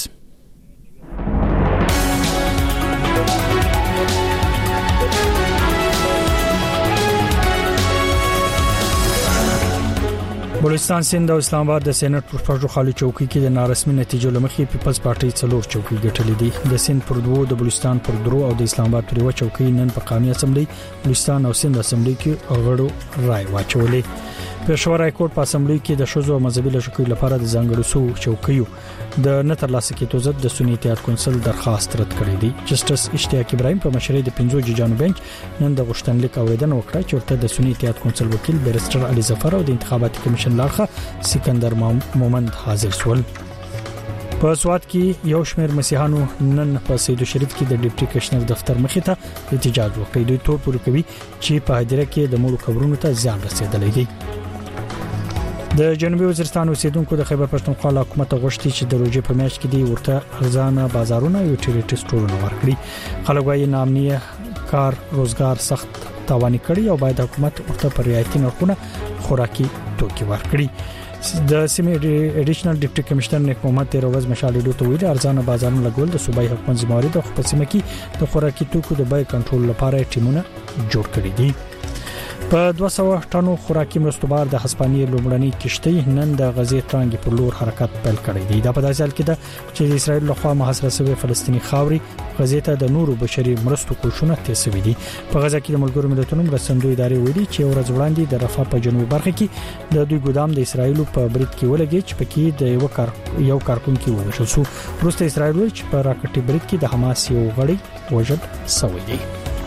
بلوچستان، سند او اسلام آباد د سېنات پر پښتو خالي چوکۍ کې د نارسمي نتیجو لمخې پیپلز پارټي 4 چوکۍ ګټلې دي. د سند پر 2، د بلوچستان پر 3 او د اسلام آباد پر 1 چوکۍ نن په قومي اسمبلی بلوچستان او سند اسمبلی کې غړو رائے واچولې. پېښور های کورټ په اسمبلی کې د شوزو مذهبي لشکرو لپاره د ځانګړو چوکیو د نتر لاسه کې توزد د سنی اتحاد کونسل درخواست رد کړی دی. جسټس اشتیاق ابراهیم په مشرۍ د 5 ججانو بنچ نن د غوښتنلیک اوریدنه وکړه چې ورته د سنی اتحاد کونسل وکیل بیرستر علي ظفر او د انتخاباتي کمیشن لارښه سکندر مومند حاضر شول. په سوات کې یو شمېر مسیحانو نن په سید شریف کې د ډیپټي کمشنر دفتر مخې ته احتجاج وکړ. دوی تور پورې کوي چې په هدیره کې د مړو قبرونو ته زیان رسیدلی دی. د جنوبي وزیرستان اوسیدونکو د خیبر پښتونخوا حکومت غوښتي چې د روزي په میاشت کې دی ورته ارزانه بازارونه او یوټیلیټي سټورونه ورکړي. خلک وايي نامنیه کار روزګار سخت تاواني کړي او باید حکومت ورته پر رعایتي نرخونه خوراکي توکي ورکړي. د سیمې اډیشنل ډیپټي کمشنر نیک محمد تیر ورځ مشال ډیډو ته ویل ارزانه بازارونه لګول د صوبایي حکومت ذمہواری د خپل سیمه کې د خوراکي توکو د بیې کنټرول لپاره ټیمونه جوړ کړي دي. په 200 ټنو خوراکي مرستو بار د هسپانیې لومړنۍ کشتۍ نن د غزې ترانګې پر لور حرکت پیل کړی دی. دا په داسې حال کې ده چې د اسرایل لخوا محاصره شوی فلسطینی خاوري غزې ته د نورو بشري مرستو کوښښونه تیزوي دي. په غزه کې د ملګرو ملتونو مرستندوی ادارې ویلي چې ورځ وړاندې د رفح په جنوبي برخه کې د دوی ګودام د اسرایل په برید کې ولګي چې پکې د یو کارکونکو وژل شو. وروسته اسرایل ویل چې په راکټي برید کې د حماس یو غړی وژل شوی دی.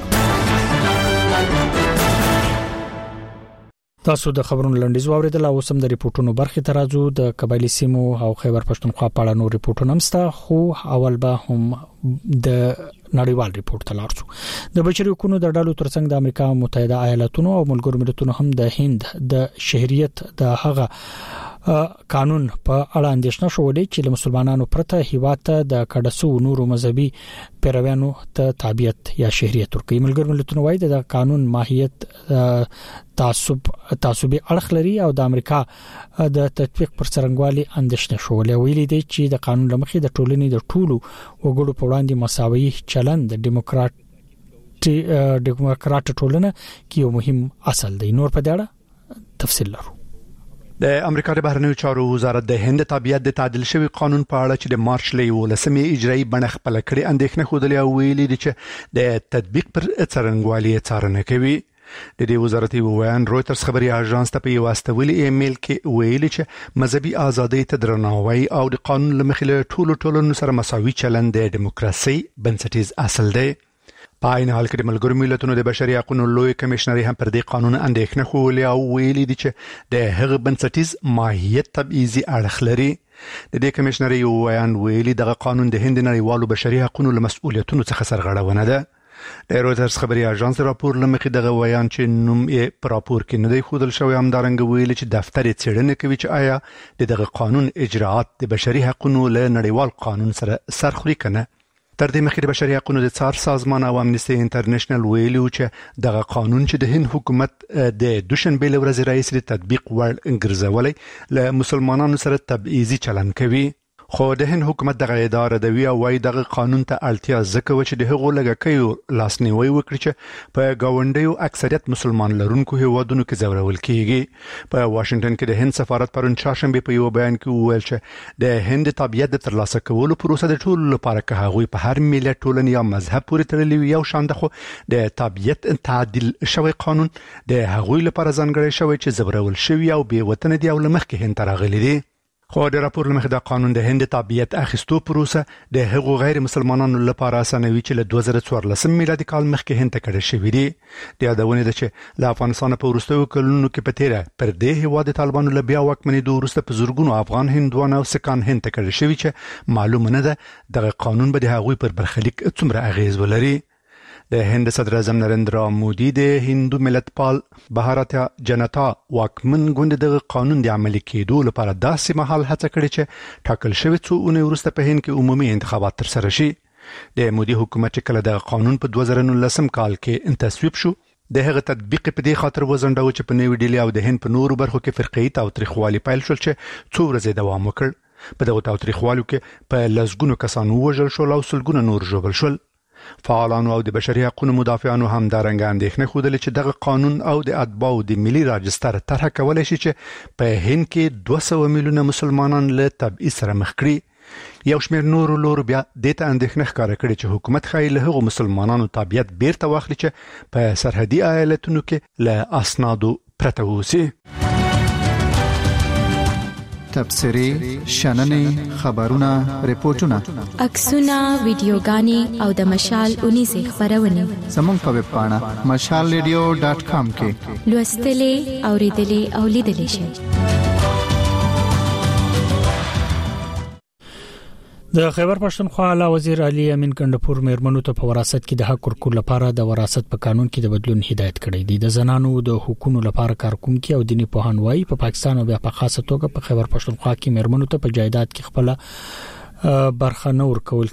تاسو د خبرونو لنډیز واوریدل او سم د ریپورتونو برخه ترازو د قبایلی سیمو او خیبر پښتونخوا په اړه نور ریپورتونه همسته. خو اول به هم د نړیوال ریپورت ته لاړ شو. د بشري حقوقو د ډلو ترڅنګ د امریکا متحده ایالاتونو او ملګرو ملتونو هم د هند د شهریت د هغه قانون په اړه اندېښنه شولې چې له مسلمانانو پرته هیواد ته د کډسو نورو مذهبي پیروانو ته تابعیت یا شهریت ورکړي. ملګرو ملتونو وايي د قانون ماهیت تعصبي اړخ لري او د امریکا د تطبیق پر څرنګوالي اندېښنه شولې. ویلي دی چې د قانون لمخې د ټولنې د ټولو وګړو په وړاندې مساوي چلند د ډیموکراټ ټولنه کې یو مهم اصل دی. نور په دې اړه تفصیل لرو. د امریکا د بهرنیو چارو وزارت د هند تابعیت د تعدیل شوی قانون په اړه چې د مارچ لسمې اجرایي بڼه خپل کړي اندېښنه خوده او ویلي دي چې د تطبیق پر څرنګوالي څارنه کوي. د دې وزارتي ویان رويټرز خبري اژانس ته په یو واستولي ایمیل کې ویلي چې مذهبي ازادۍ ته درناوی او د قانون لمخې ټولو سره مساوي چلند د دیموکراسي بنسټیز اصل دی. په عین حال کې د ملګرو ملتونو د بشري حقوقو لوی کمشنر هم پر دې قانون اندېښنه خولې او ویلي دي چې د هغه بنسټیز ماهیت تبعیضي اړخ لري. د دې کمشنر یو ویان ویلي دغه قانون د هند نړیوالو بشري حقوقو له مسؤلیتونو څخه سرغړونه ده. د رويټرز خبري اژانس راپور لمخې دغه ویان چې نوم یې پر راپور کې نه دی خودل شوی همدارنګ ویلي چې دفتر یې څېړنه کوي چې آیا دغه قانون اجراءات د بشري حقوقو له نړیوال قانون سره سرخوري کنه. تر دې مخکې د بشري حقوقو د څار سازمان او امنیستي انټرنیشنل ویلي چې دغه قانون چې د هند حکومت د دوشنبه ورځ رئیس د تطبیق وړ ګرځولې له مسلمانانو سره تبعیضي چلند کوي. خو د هند حکومت دغه اداره د وی او وايي دغه قانون ته اړتیا ځکه چې د هغو لګکیو لاسنیوي وکړي چې په گاونډیو اکثریت مسلمان لرونکو هیوادونو کې ځورول کیږي. په واشنگټن کې د هند سفارت پرون چهارشنبه په یو بیان کې وویل چې د هند تابعیت د ترلاسه کولو پروسه د ټولو لپاره که هغوی په هر ملت ټولنې یا مذهب پورې تړلې یو شان ده. خو د تابعیت تعدیل شوی قانون د هغوی لپاره ځانګړی شوی چې ځورول شوی او بې وطن دي او لمخکې هند راغلي دي. خو د راپور لمخې د قانون د هند تابعیت اخیستو پروسه د هغو غیر مسلمانانو لپاره اسانوي چې له 2014 میلادي کال مخکې هند ته کړه شوې دي. د یادونه ده چې له افغانستان په وروستیو کلونو کې په تیره پر دې هیواد طالبانو له بیا واکمنېدو وروسته په زورګونو افغان هندوانو او سکان هند ته کړه شوې چې معلومه نه ده دغه قانون به د هغوی پر برخلیک څومره اغیز ولري. د هند صدر اعظم نریندرا مودي د هندو ملت پال بھارتیا جنتا واکمن ګوند د قانون د عملي کېدو لپاره داسې مهال هڅه کړې چې ټاکل شوی څو اونۍ وروسته په هند کې عمومي انتخابات ترسره شي. د مودي حکومت کله د قانون په 2019 کال کې تصویب شو د هغه تطبیق په دې خاطر وزنډو چې په نیو ډیلی او د هند په نورو برخو کې فرقي تاوتریخوالي پیل شول چې څو ورځې دوام وکړ. په دغه تاوتریخوالو کې په لسګونو کسان وژل شول او سلګونه نور ژوبل شول. فعالانو او د بشري حقوقو مدافعانو هم دارنګ اندېښنه خوده چې دغه قانون او د اتباعو د ملي راجستر طرح کولای شي چې په هند کې 200 میلیونه مسلمانان له تبعیض سره مخ کړي. یو شمېر نورو لورو بیا د ته اندېښنه ښکاره کړې چې حکومت ښایي له هغو مسلمانانو تابعیت بیرته واخلي چې په سرحدي ایالتونو کې له اسنادو پرته اوسي. تبصرې، شننې، خبرونه، ریپورتونه، عکسونه، ویډیوګانې او د مشال 19 خبرونه زموږ په ویب پاڼه mashalradio.com کې لوستلې، اوریدلې او لیدلې شئ. د خیبر پښتونخوا اعلی وزیر علي امین کندپور میرمنو ته په وراثت کې د حق ورکړو لپاره د وراثت په قانون کې د بدلون هدایت کړی دی. د زنانو د حقوقو لپاره کارکونکو او دیني پوهانوي په پاکستان او بیا په خاصه توګه په خیبر پښتونخوا کې میرمنو ته په جایداد کې خپل برخه نور کول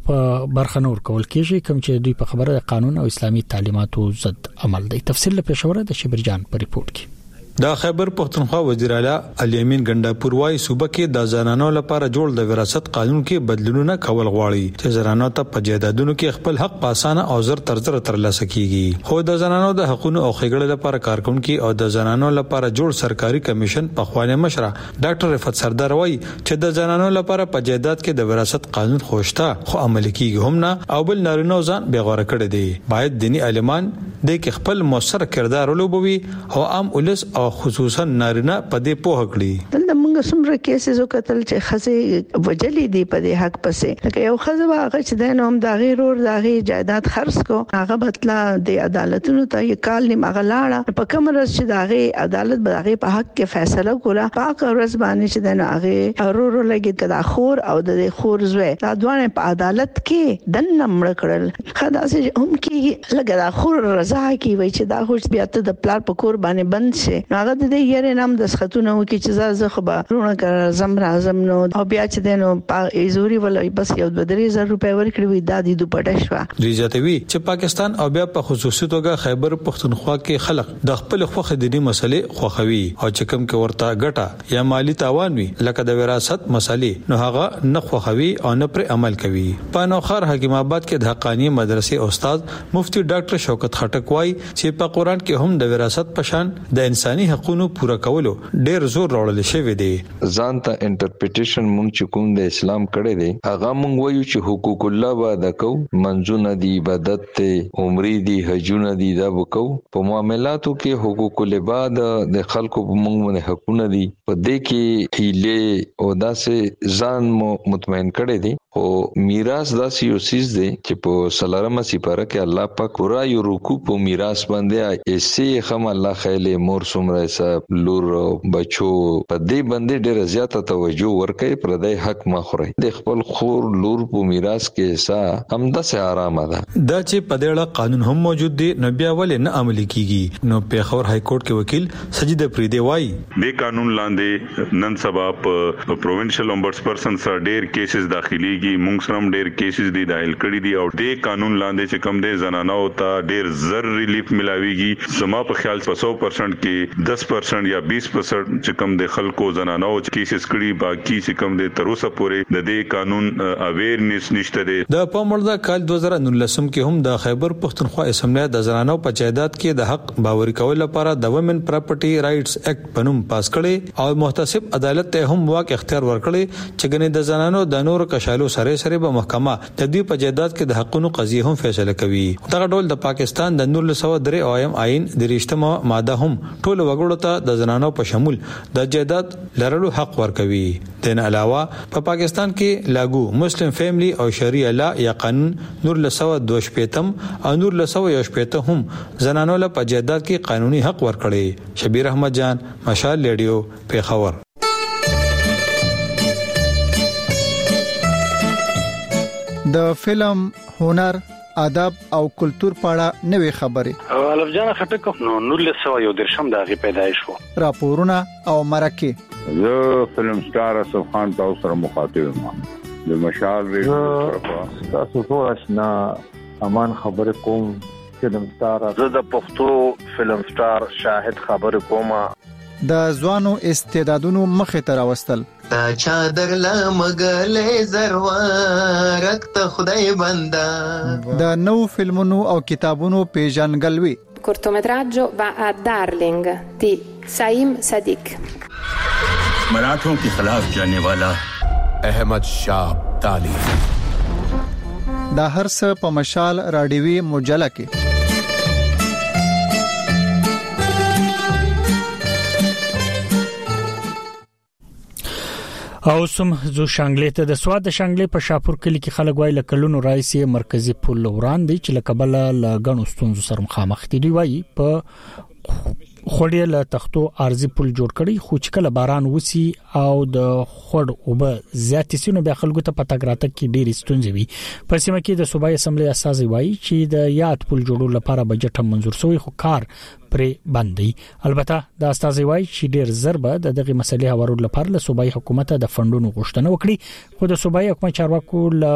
کېږي کوم چې دوی په خبره د قانون او اسلامي تعلیماتو ضد عمل دی. تفصیل له پېښور د شبرجان په ریپورت کې. د خیبر پښتونخوا وزیر اعلی علي امین ګنداپور وايي صوبه کې د زنانو لپاره جوړ د وراثت قانون کې بدلونونه کول غواړي چې زنانو ته په جایدادونو کې خپل حق په اسانه او زر ترلاسه کیږي. خو د زنانو د حقوقو او خېګړې لپاره کارکونکو او د زنانو لپاره جوړ سرکاري کمیشن په خوانه مشره ډاکټر رفعت سردار وايي چې د زنانو لپاره په جایداد کې د وراثت قانون خوشته خو عملي کیږي هم نه او بل نارینه ځان بیغوره کړی دی. باید دینی عالمان د خپل موثر کردار ولوبوي او عام ولس او خصوصا نارینه په دې پوهه کړی. دلته موږ څومره کیسز وکتل چې خزه وجلې دی په دې حق پسې لکه یو خزه واغه چې د نوم د غیر اور د غیر جایداد خرڅ کو هغه بتلا د عدالتونو ته یو کال نه مغلاړه په کوم ورځ چې د غیر عدالت به غیر په حق کې فیصله کوله پاک ورځ باندې چې د هغه اورو لګي کدا خور او د خور زوی دا دوه په عدالت کې د نمړ کړل خدا سي هم کې لګا خور رضا کی وای چې دا خوش بیا ته د پلار په کور باندې بند شي هغه د یې نام د سختونه وکي چې زه خبرونه کړم زم راځم نو او بیا چې دنو ایزوري ولای بس یو 2000 روپے ورکړي وي د دې دوپټه شو. ریاضتوی چې پاکستان او بیا په خصوصي توګه خیبر پښتونخوا کې خلک د خپل خوخه دینی مسلې خوخوي او چې کوم کې ورته ګټه یا مالی تاوان وي لکه د وراثت مسلې نو هغه نه خوخوي او نه پر عمل کوي. په نوخر حکیم آباد کې د حقانی مدرسې استاد مفتی ډاکټر شوکت خټک وايي چې په قران کې هم د وراثت پشان د انساني حقوقو پورا کولو ډېر زور راوړل شوی دی. ځان ته انټرپریټیشن مونږ چې کوم د اسلام کړي دی هغه مونږ وایو چې حقوق الله به د کو منځونه دی عبادت ته عمرې دی حجونه دی دا وکاو په معاملاتو کې حقوق العباد د خلکو په مونږ باندې حقونه دي په دې کې هیله او داسې ځان مطمئن کړي دي او میراث داسې یو سیز دی چې په سلارمه سپاره کې الله پاک ورا یو رکوع په میراث باندې ایسې خم الله خیله مور سمره حساب لور بچو په دې باندې ډېر زیاته توجه ورکړي پر دې حق مخوري د خپل خور لور په میراث کې حصہ هم د سه آرام ده. دا چې په دې قانون هم موجود دی نو بیا ولې نه عملي کیږي. نو پیښور های کورټ کې وکیل سجید پریدي وایي د قانون لاندې نن سبا په پروینشل امبرس پرسن سره ډېر کیسز داخلي مونږ سره ډېر کیسز دي دایل کړی دي او د قانون لاندې چې کم دي زنانو ته ډېر زر ریلیف ملاويږي. سما په خیال 100% کې 10% یا 20% چې کم دي خلکو زنانو کیسز کړي باقي چې کم دي تر اوسه پورې د دې قانون اویرنس نشته دي. د پامړدا کال 2019 کې هم د خیبر پښتونخوا اسمبلی د زنانو په جایداد کې د حق باوري کول لپاره د وومن پراپرټي رائټس ایکټ پنوم پاس کړي او محتسب عدالت ته هم واک اختیار ورکړي چې ګنې د زنانو د نور کشالو سره به محکمه د دې په جایداد کې د حقونو قضیه هم فیصله کوي. دغه ډول د پاکستان د 1903 آئین د رښتمه ماده هم ټول وګړو ته د زنانو په شمول د جایداد لرلو حق ورکوي. دین علاوه په پاکستان کې لاګو مسلم فیملی او شریعه لا یا قانون 1922 او 1918 هم زنانو له په جایداد کې قانوني حق ورکړي. شبیر احمد جان مشال ریډیو پیښور. د فلم، هنر ادب او کلچر په اړه نوې خبرې. الف جان خټک نو 1913 د هغه پیدایش وو. راپورونه او مرکه. زه فلم سٹار اسف خان تاسو سره مخاطب یم. د مشال ریډیو تاسو ټول آشنا امان خبر کوم. فلم سٹار زه د پښتو فلم سٹار شاهد خبر کوم. د ځوانو استعدادونو مخه تر واستل. تا چادر لمغلې زروارک ته خدای بندا. د نو فلمونو او کتابونو پیژنګلوي. cortometraggio va a Darling di Saim Sadiq. मराठों के खिलाफ जाने वाला अहमद शाह अब्दाली. دا هر څه په مشال رادیوي مجله کې. او سم زو شانګلې ته د سواد د شانګلې په شاپور کلی کې خلک وایي لکلونو رئیس مرکزی پل وران دی چې لکبل لګڼو ستونزو سره مخامخ دي وایي په خوړې له تختو ارزي پل جوړ کړي خو چې کله باران وسی او د خوړ او به زیات سينو به خلکو ته پتا ګراته کې ډېر ستونزې وي. په سیمه کې د صوبایي اسمبلی اساسي وایي چې د یاد پل جوړولو لپاره بجټ منظور شوی خو کار پرې باندې. البته د اساسي وایي چې ډېر ضربه د دغه مسلې هوارول لپاره له صوبایي حکومت د فندونو غوښتنه وکړي خو د صوبایي حکومت چارواکو لا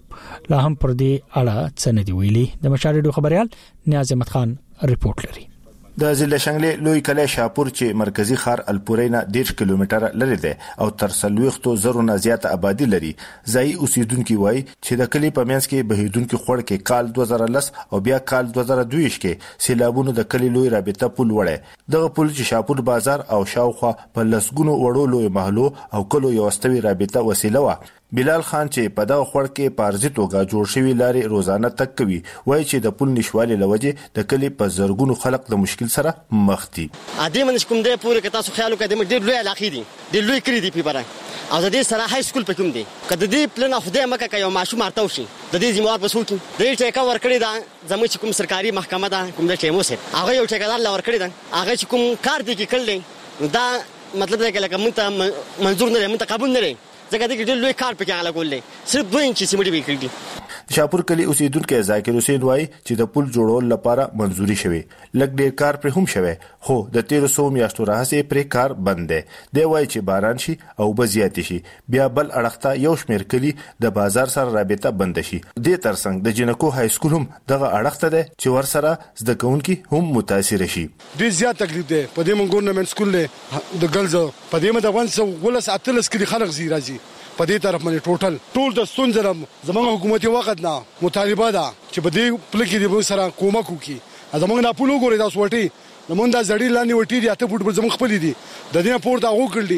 هم پر دې اړه څه نه دی ویلي. د مشارډو خبريال نیاز احمد خان ریپورت لري. د ضلع شنګلې لوی کلی شاپور چې مرکزی ښار الپورینا 1.5 کیلومتره لري دی او تر 40 زره نه زیات آبادی لري. ځای اوسیدونکو وایي چې د کلی په منځ کې بهیدونکو خړ کې کال 2010 او بیا کال 2022 کې سیلابونو د کلی لوی رابطه پل وړه. دغه پل چې شاپور بازار او شاوخوا په لسګونو وړو لوی محلو او کلو یو استوي رابطه وسیله و. بلال خان چې په دغه خړ کې پارزي توګه جوړ شوی لارې روزانه تک کوي وایي چې د پل نشوالي لوجه د کلی په زرګونو خلک د مشکل سره مخ دي. ادي من کوم دی پوره کتا سو خیال وکړي د لوی علاقې دي د لوی کړی دی په بارا او د دې سره های سکول پکوم دي کله دې پلان خدای مکه کوي ماشو مارتاو شي د دې ذمہوار مسؤل کی د ټیکا ور کړی دا زموږ کوم سرکاري محکمه ده کوم د ټیمو سره هغه یو ټیکادار لور کړی دا هغه کوم کار دی کې کړل دا مطلب دا کله کوم ته منظور نه مونږ قبول نه ځکه دا کې لوی کار پکې هغه کولې صرف 2 انچ سیمټي وکړي. شاپور کلی اوسیدونکو ذاکر حسین وایي چې د پل جوړول لپاره منځوري شوه لګ ډیر کار پر هم شوه خو د 1300 میاشتو راهسه پر کار بند دی. دی وایي چې باران شي او بزیات شي بیا بل اړخته یو شمیر کلی د بازار سره رابطه بند شي. د ترڅنګ د جنکو های سکول هم دغه اړخته ده چې ور سره زده کوونکي هم متاثر شي. ډیر زیات تکلیف ده په دې مونږ ګورنمنت سکول له د ګلز په دې مده 1 اتلس کې خلک زی راځي په دې طرف باندې ټول د ستونزې زموږ حکومت وخت نه مطالبه ده چې په دې پلکې د سره کومک وکړي. زموږ نه پلو ګوري دا سوټي زموږ د زړی لاندې وټي دي اته فوټ زموږ خپل دي د دې پورته وګړي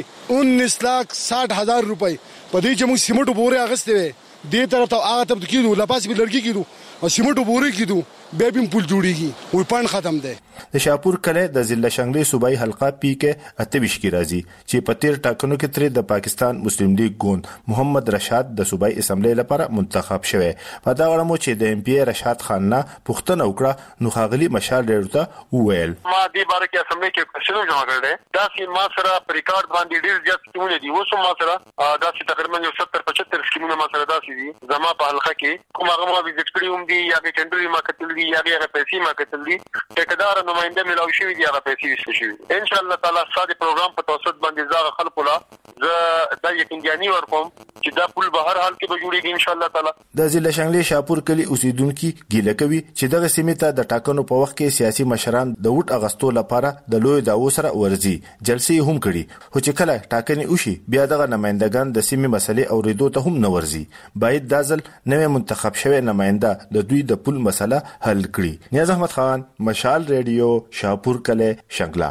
19,60,000 روپۍ په دې چې موږ سیمټو بوري اغستې وي دې طرف ته هغه ته کېدو لپاس به لړکی کېدو او سیمټو بوري کېدو بیا به پول جوړیږي وې پاند ختم ده. د شاپور کله د ضلع شنګلې صوبایي حلقه پی کې 28 کې راځي چې په تیر ټاکنو کې تر د پاکستان مسلم لیگ ګوند محمد رشاد د صوبایي اسمبلی لپاره منتخب شوه. په دا اړه مو چې د ام پی رشاد خان نه پښتنه وکړه نو خاغلی مشال ډیرته وویل ما دې باره کې اسمبلی کې کوشش جوړ کړل دا چې ما سره په ریکارډ باندې ډیر زیات سکیمونه دي اوس ما سره دا چې تقریبا 70-75 سکیمونه ما سره داسې دي زما په حلقه کې کوم هغه ما وزټ کړی هم دي یا کې ټندري ما کتل دي یا هغه پیسې ما کتل دي ټیکدار نمائنده ملاوي شوی دی هغه پیسې وسو شي ان شاء الله تعالی ساده پروګرام په توسط باندې ځای خلکو لا ز د یقیني ورکوم چې دا پول به هر حال کې به جوړیږي ان شاء الله تعالی. د ضلع شنګلې شاپور کلی اوسیدونکو ګیله کوي چې دغه سیمه ته د ټاکنو په وخت کې سیاسي مشران د وټ اغستو لپاره د لوی داو سره ورزي جلسې هم کړي خو چې کله ټاکنې وشي بیا دغه نمائندگان د سیمه مسلې اوریدو ته هم نه ورزي. باید د ځل نوې منتخب شوی نماینده د دوی د پول مسله حل کړي. نیاز احمد خان مشال ریډیو شاپور کله شنګلا.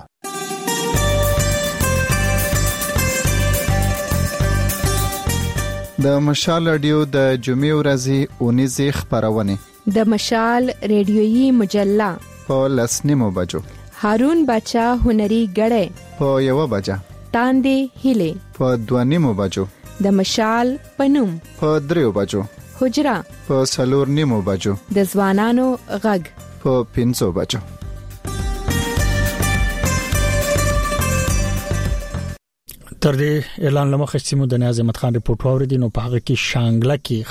د مشال رادیو د جمعې ورځې اونیزه خبرونه د مشال ریډیویي مجله په لسنیمو بجو هارون بچا هنري غړې په 1 بجه تاندې هله په 2 بجو د مشال پنوم په 3 بجو حجرا په 4 بجو د ځوانانو غږ په 5 بجو. تر دې اعلان لمخه سیمو د ناز احمد خان ریپورت اوریدي نو په هغه کې شانګله کې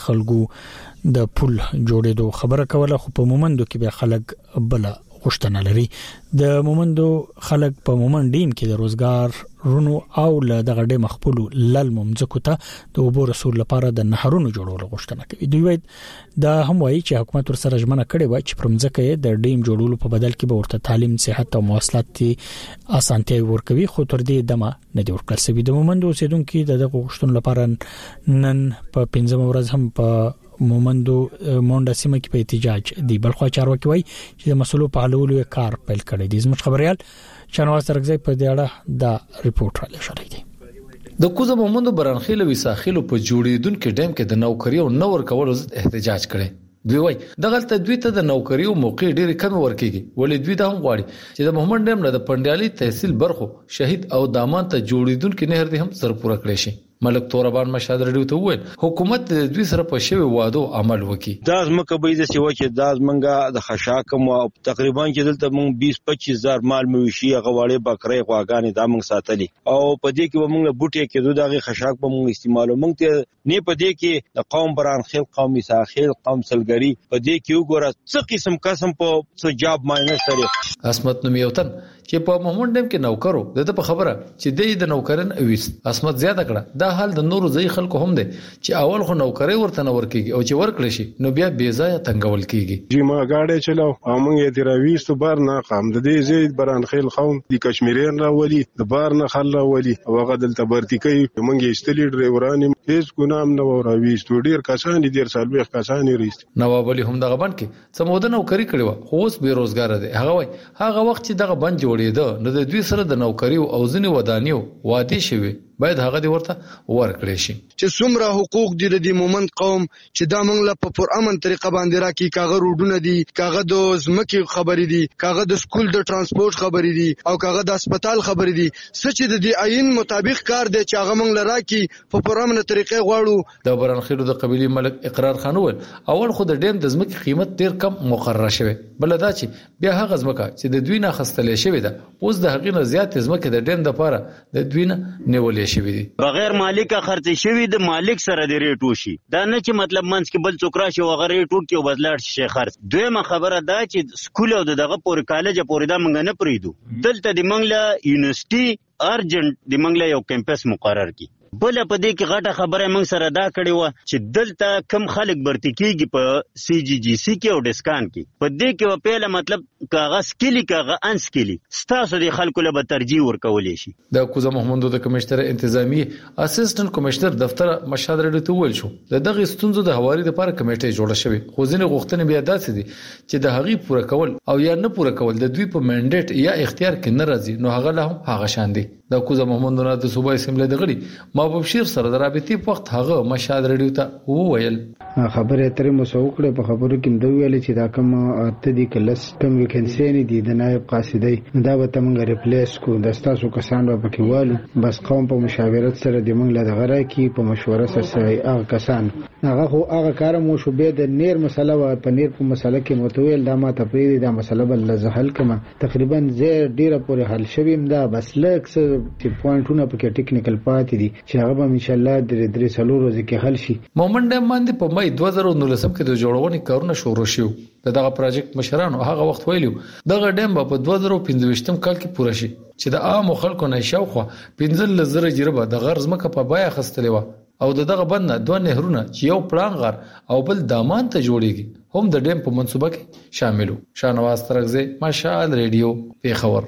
خلکو د پل جوړېدو خبره کوله خو په مومندو کې به خلک بل غوښتنه لري د مومندو خلک په مومند ډیم کې د روزګار رونو او له دغه ډیم خپل لل ممځکو ته د اوبو رسول لپاره د نهرونو جوړولو غوښتنه کوي دوی وایي دا هم وایي چې حکومت ورسره ژمنه کړې و چې پر مځکه د ډیم جوړولو په بدل کې به ورته تعلیم صحت او مواصلات اسانتي ورکوي خو تر دې دمه نه دی ورکړل شوی د مومندو اوسیدونکو دغه غوښتنو لپاره نن په 15 ورځ هم په مومندو مونډه سیمه کې په احتجاج دی بلخو چارواکي وایي چې د مسلو په حلولو کار پیل کړی دی زموږ خبريال شنواز ترغزي په دې اړه دا ریپورت را لښلې دی د کوزه مومندو برانخیل وساخیل په جوړیدونکو ډیم کې د نوکری او نور کولو احتجاج کړي دوی وایي دغلت دوی ته د نوکری او موقع ډېر کم ورکیږي ولې دوی دا هم غواړي چې د محمد ډیم نه د پندیالي تحصیل برخو شهید او دامان ته جوړیدونکو نهر دې هم سر پوره کړی شي ملک توربان مشهد رډیو ته وویل حکومت د دوی سره په شوی وادو عمل وکړي دا زمکه به د سیو چې دا زمنګه د خشاکم او تقریبا چې دلته مونږ 20-25 هزار مال موشي غواړي بکرې غواګانې دا مونږ ساتلي او په دې کې مونږ بوټي کې دوه خشاک به مونږ استعمالو مونږ ته نه په دې کې د قوم برانخیل قومي ساخیل قوم سلګری په دې کې وګوره څه قسم په څه جاب ماینس لري اسمت نومیوتن چې په محمد ډیم کې نوکرو دغه خبره چې د نوکرن اويس اسمت زیاته کړه دا حال د نورو ځای خلکو هم دي چې اول خو نوکري ورته نور کیږي او چې ورکړي شي نو بیا بې ځای تنګول کیږي چې ما گاډي چلاو موږ یې تراويستو بار نه قام د دې زید برانخیل قوم د کشمیرین راولي د بار نه خل راولي او هغه دلته برتی کوي موږ یې استلی ډرایوران هیڅ ګنام نه وراويستو ډیر کسان دي سالوي کسان ریست نواب علي هم دغه بند کې سموده نوکری کړو خو اوس بے روزګار دي هغه وای هغه وخت چې دغه بند جوړېده نو د دوی سره د نوکری او ځنی ودانیو واده شوی باید هغه دی ورته ورکړي شي چې څومره حقوق دي د مومند قوم چې دا موږ له په پرامن طریقه باندې راکې کاغه روډونه دي کاغه د زمکي خبرې دي کاغه د سکول د ترانسپورت خبرې دي او کاغه د هسپتال خبرې دي سچ د دې عین مطابق کار دی چې هغه موږ لراکې په پرامن طریقه غواړو د برانخیلو د قبيله ملک اقرار خان ول اول خو د ډیم د زمکي قیمت ډیر کم مقرره شوی بل دا چې بیا هغه زمکه چې د دوی نه خستلې شوی ده اوس د هغې نه زیات زمکه د ډیم د لپاره د دوی نه نیولې شوی دي بغیر مالک خرڅ شوی د مالک سره د ریټ وشي دا نه چې مطلب منځ کې بل څوک راشي او غیر ریټ کې بدلاړ شي خرڅ دویمه خبره دا چې سکول او دغه پورې کالج پورې دا منګ نه پریدو دلته د منګله یونیورسيټي ارجنټ د منګله یو کیمپس مقرر کی بل په دې کې غټه خبره موږ سره دا کړې و چې دلته کم خلک برتی کیږي په سی جی جی سی کې او ډسکان کې په دې کې په پیله مطلب کاغذ کلی کاغذ انس کلی ستاسو د خلکو له ترجیح ورکولې شي د کوزه محمد د کمشنر انتظامی اسسټنټ کمشنر دفتر مشهد رډیو ول شو دغه ستونزو د حوالې لپاره کمیټه جوړه شوې خو ځینې غوښتنې بیا داسې دي چې د هغې پوره کول او یا نه پوره کول د دوی په منډیټ یا اختیار کې نه راځي نو هغه له هغه شان دي د کوزه محمد نه د صوبای اسمبلی د غړي محبوب شیر سره د رابطې په وخت هغه مشهد رډیو ته وویل خبره ترې مو سوکړه په خبرو کې دوی ویل چې دا کوم اتدي کلس کم ویکنسي نه دي د نائب قاصدی دا به تمنګ ریپلیس کو د تاسو کسان به پکې والو بس قوم په مشاورت سره د موږ له غره کې په مشوره سره هغه کسان هغه خو هغه کار مو شو به د نیر مسله و په نیر په مسله کې متویل دا ما ته پری دا مسله بل زحل کما تقریبا زه ډیره پورې حل شویم دا بس لکس چې پوینټونه پکې ټیکنیکل پاتې دي چې هغه به ان شاء الله درې سلو ورځې کې حل شي مومند ډیم باندې په مې 2019 کې د جوړونې کارونه شروع شو دغه پروجیکټ مشرانو هغه وخت ویلو دغه ډیم په 2015 کال کې پوره شي چې د عام خلکو نه شاوخوا 15,000 جریبه د غرض مکه په بیا خستلې و او دغه بند دوه نهرونه چې یو پلان غر او بل دامان ته جوړیږي هم د ډیم په منصوبه کې شاملو شانواز ترغزه مشال ریډیو پیښور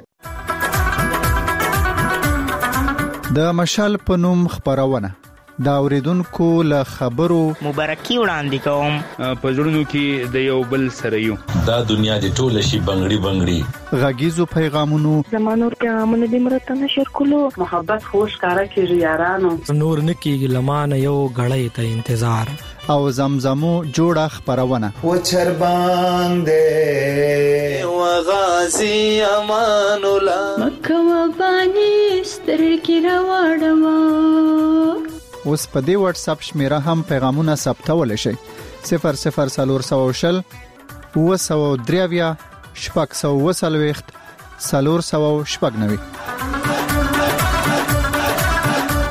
د مشال په نوم خبرونه دا اوریدونکو له خبرو مبارکي وړاندې کوم په ژوندونو کې د یو بل سره یو دا دنیا د ټوله شي بنگړي غږیزو پیغامونو زمانور پیغامونه د مرته نشر کولو محبت خوش کارا کې یارانو نور نکي لمانه یو غړې ته انتظار او زمزمو جوړه خبرونه و چر باندې و غازی امان الله مکه و باندې سترګې راوړم اوس په دې واتس اپ شمیره هم پیغامونه ثبتول شي 0040 و3 شپږ سو وسلويخت 390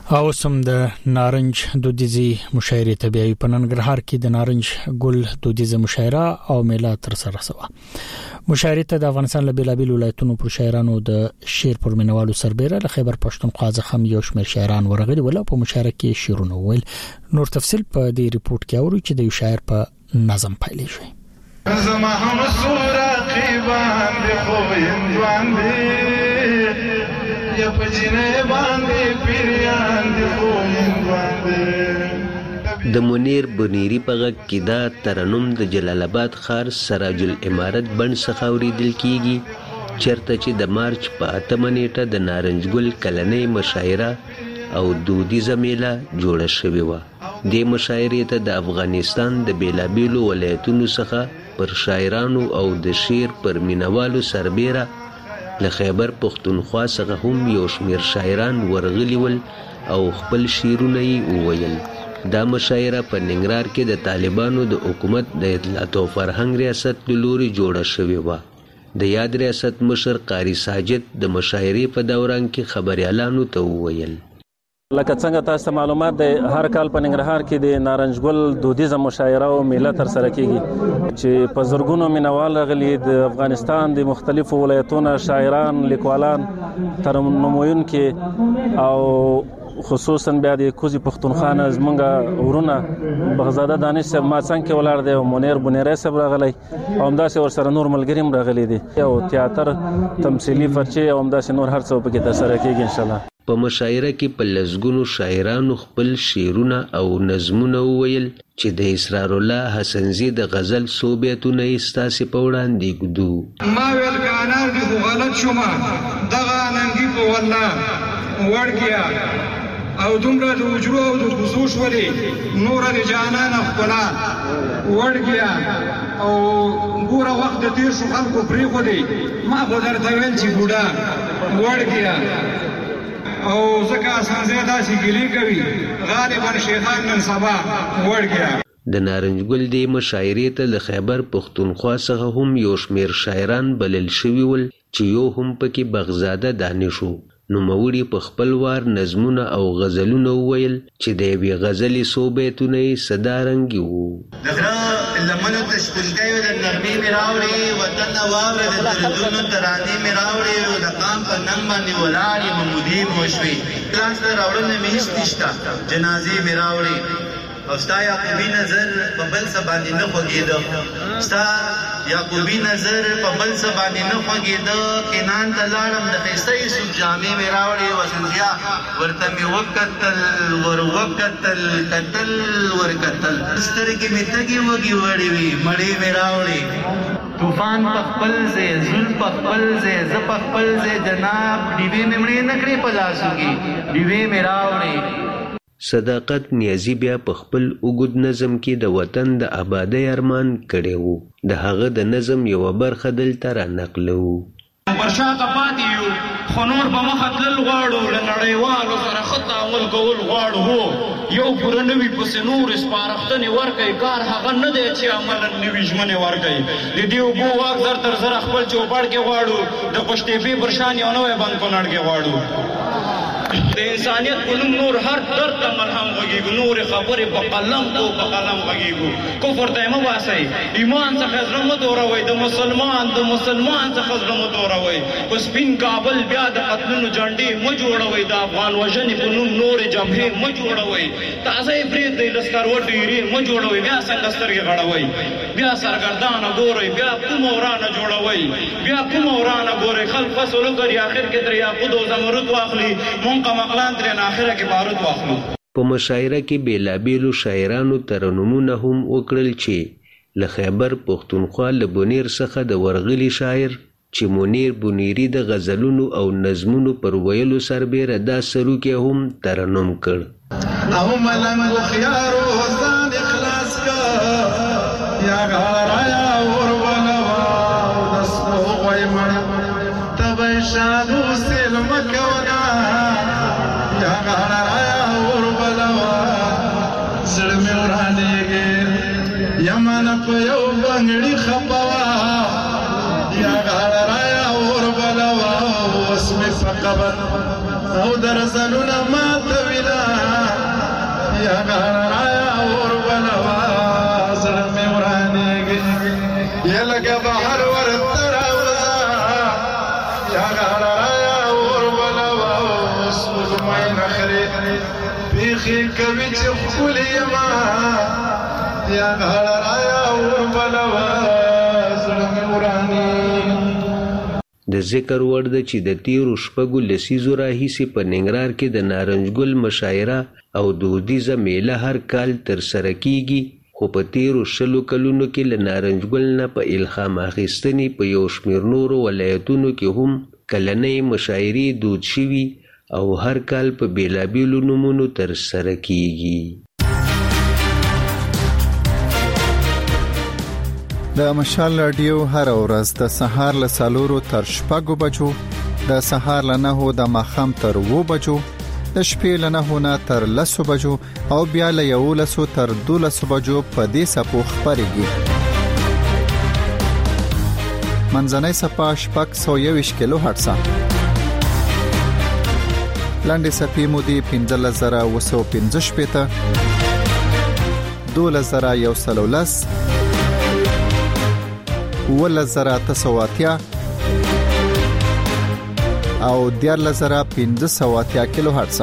او سم د نارنج دودیزي مشاعره طبيعي په ننګرهار کې د نارنج ګل دودیزه مشاعره او میله تر سره شوه. مشاعره ته د افغانستان له بیلابیل ولایتونو پر شاعرانو د شعر پر منوالو سربېره له خیبر پښتونخوا څخه یو شمېر شاعران ورغلي ول په مشاعره کې شعرونه ویل. نور تفصيل په دې ریپورت کې اورو چې د یو شاعر په نظم پایلې شوی. زما هم صورت قیبان دی خو یندوان دی یا پجنه باندې پیریان دی خو یندوان دی. د منیر بنيري په غږ کې دا ترنم د جلال آباد ښار سراج الامارت بند څخه اوریدل کیږي چرته چې د مارچ په 8 نیټه د نارنج ګل کلنۍ مشاعره او دودیزه میله جوړه شوې و. د مشاعرې ته د افغانستان د بیلابیلو ولایتونو څخه پر شاعرانو او د شعر پر مینوالو سربېره له خیبر پښتونخوا څخه هم یو شمېر شاعران ورغلي ول او خپل شعرونه یې وویل. دا مشاعره په ننګرهار کې د طالبانو د حکومت د اطلاعات او فرهنګ ریاست له لوري جوړه شوې و. د یاد ریاست مشر قاری ساجد د مشاعرې په دوران کې خبريالانو ته وویل لکه څنګه تاسو معلومات د هر کال په ننګرهار کې د نارنج ګل دودیزه مشاعره او میله تر سره کیږي چې په زرګونو مینوال غلي د افغانستان د مختلفو ولایتونو شاعران لیکوالان ترنموونکي او خصوصا بیا د کوزي پښتونخوا زمونږه ورونه بغزاده دانش صاحب ما څنګه ولر دی منیر بنيري صاحب راغلی او همداسې ورسره نور ملګریم راغلي دي او تیاتر تمثيلي فرچه او همداسې نور هر څه په کې تر سره کیږي ان شاء الله. په مشاعره کې په لزګونو شاعرانو خپل شعرونه او نظمونه وویل چې د اسرار الله حسنزي د غزل صوبیتونه استاسي په وړاندې ګدو. ما ویل کانال دی غلط شوما دغه ننګي په والله ورګیا او دومره د وجرو او د خصوص ولي نور د جانان خپلا ورګیا او ګوره وخت تیر شو خلکو پری خو دی ما خو درته ویل چې ګوډا ورګیا او زکه اسانه داسې ګلی کوي غالبا شیطان نن سبا ورګیا. د نارنج ګل د مشاعرې ته د خیبر پښتونخوا څخه هم یو شمېر شاعران بلل شوي ول چې یو هم پکې بغزاده دانشو. نوموړي په خپل وار نظمونه او غزلونه وویل چې د یوې غزلې څو بیتونه یې صدارنګي وو. د غره لمنو تشکلګیو د نرمي مې راوړې وطن نه واوړې د دردونو ترانې مې راوړې او د قام په ننګ باندې ولاړې ممودې مې وشوې لاس ته راوړنه مې هېڅ نشته جنازې مې راوړې او ستا یعقوبي نظر په بل څه باندې نه خوږېده ستا یعقوبي نظر په بل څه باندې نه خوږېده کینان ته لاړم د ښایسته یوسف جامې مې راوړې وسنځیا ورته مې وکتل کتل ورکتل سترګې مې تږې وږې وړې وې مړې مې راوړې طوفان په خپل ځای زول په خپل ځای زه په خپل ځای جناب ډیوې مې مړې نه کړې په لاسو کې ډیوې مې راوړې. صداقت نیازی بیا په خپل اوږد نظم کې د وطن د آبادۍ ارمان کړی وو. د هغه د نظم یوه برخه دلته را نقلوو. ورشاته پاتې یو خو نور به مخه تلل غواړو له نړیوالو سره ښه تعامل کول غواړو. هو یو پوره نوي پسې نور سپارښتنې ورکوي کار هغه نه دی چې عملا نوي ژمنې ورکوي. د دې اوبو واک زر تر زره خپل چوپړ کې غواړو د پشتېپې پر شان یو نوی بند کونړ کې غواړو. د انسانیت په نوم نور هر درد ته ملهم غږیږو نورې خبرې په قلم کو په قلم غږیږو. کفر ته یې مه باسئ ایمان څخه زړه مه دوروئ د مسلمان څخه زړه مه دوروئ په سپین کابل بیا د قتلونو جنډې مه جوړوئ د افغان وژنې په نوم نورې جبهې مه جوړوئ تازه یې پرېږدئ د سکروټو ایرې مه جوړوئ بیا څنګه سترګې غړوئ بیا سرګردانه ګورئ بیا کومه ورانه جوړوئ بیا کومه ورانه ګورئ خلک فصل وکړي آخر کې ترې یاقوت او زمرد واخلي په مشاعره کې بیلابیلو شاعرانو ترنمونه هم وکړل چې له خیبر پښتونخوا له بنیر څخه د ورغلي شاعر چې منیر بنيري د غزلونو او نظمونو پر ویلو سربېره دا سروکي هم ترنم کړ. او ملنګو خيارو ځان اخلاص کا یا غارایا ور ولوا دسو غوي مړ تبه شادو سلم کونا یا غارایا ور ولوا زړه مې ورانېږي یمن په یو بنګړي خپوا یا غارایا ور ولوا وسمه فقبر او درزلنا ما تویلا یا غرایا اور بلوا سره مې ورانېږي یا لکه بهر ورته راوځه یا غرایا اور بلوا اوس مې نخري پیخي کوي چې خولي ما یا غرایا اور بلوا سره مې ورانېږي. د ذکر وړ ده چې د تیرو شپږو لسیزو راهیسې په ننګرهار کې د نارنجګل مشاعره او دودیزه میله هر کال ترسره کیږي، خو په تیرو 20 کلونو کې له نارنجګل نه په الهام اخیستنې په یو شمېر نورو ولایتونو کې هم کلنۍ مشاعرې دود شوي او هر کال په بیلابیلو نومونو ترسره کیږي. د مشال رادیو هر ورځ د سهار له 4 تر 6 بجو، د سهار له 9 د ماښام تر 2 بجو، د شپې له 9 نه تر 10 بجو او بیا له 11 تر 12 بجو په دې سپو خبرېږي. منځنۍ سپا 621 کیلو هرتز، لاندې سپې مودې 15215 12110 11800 او 14500 کیلو هرتز.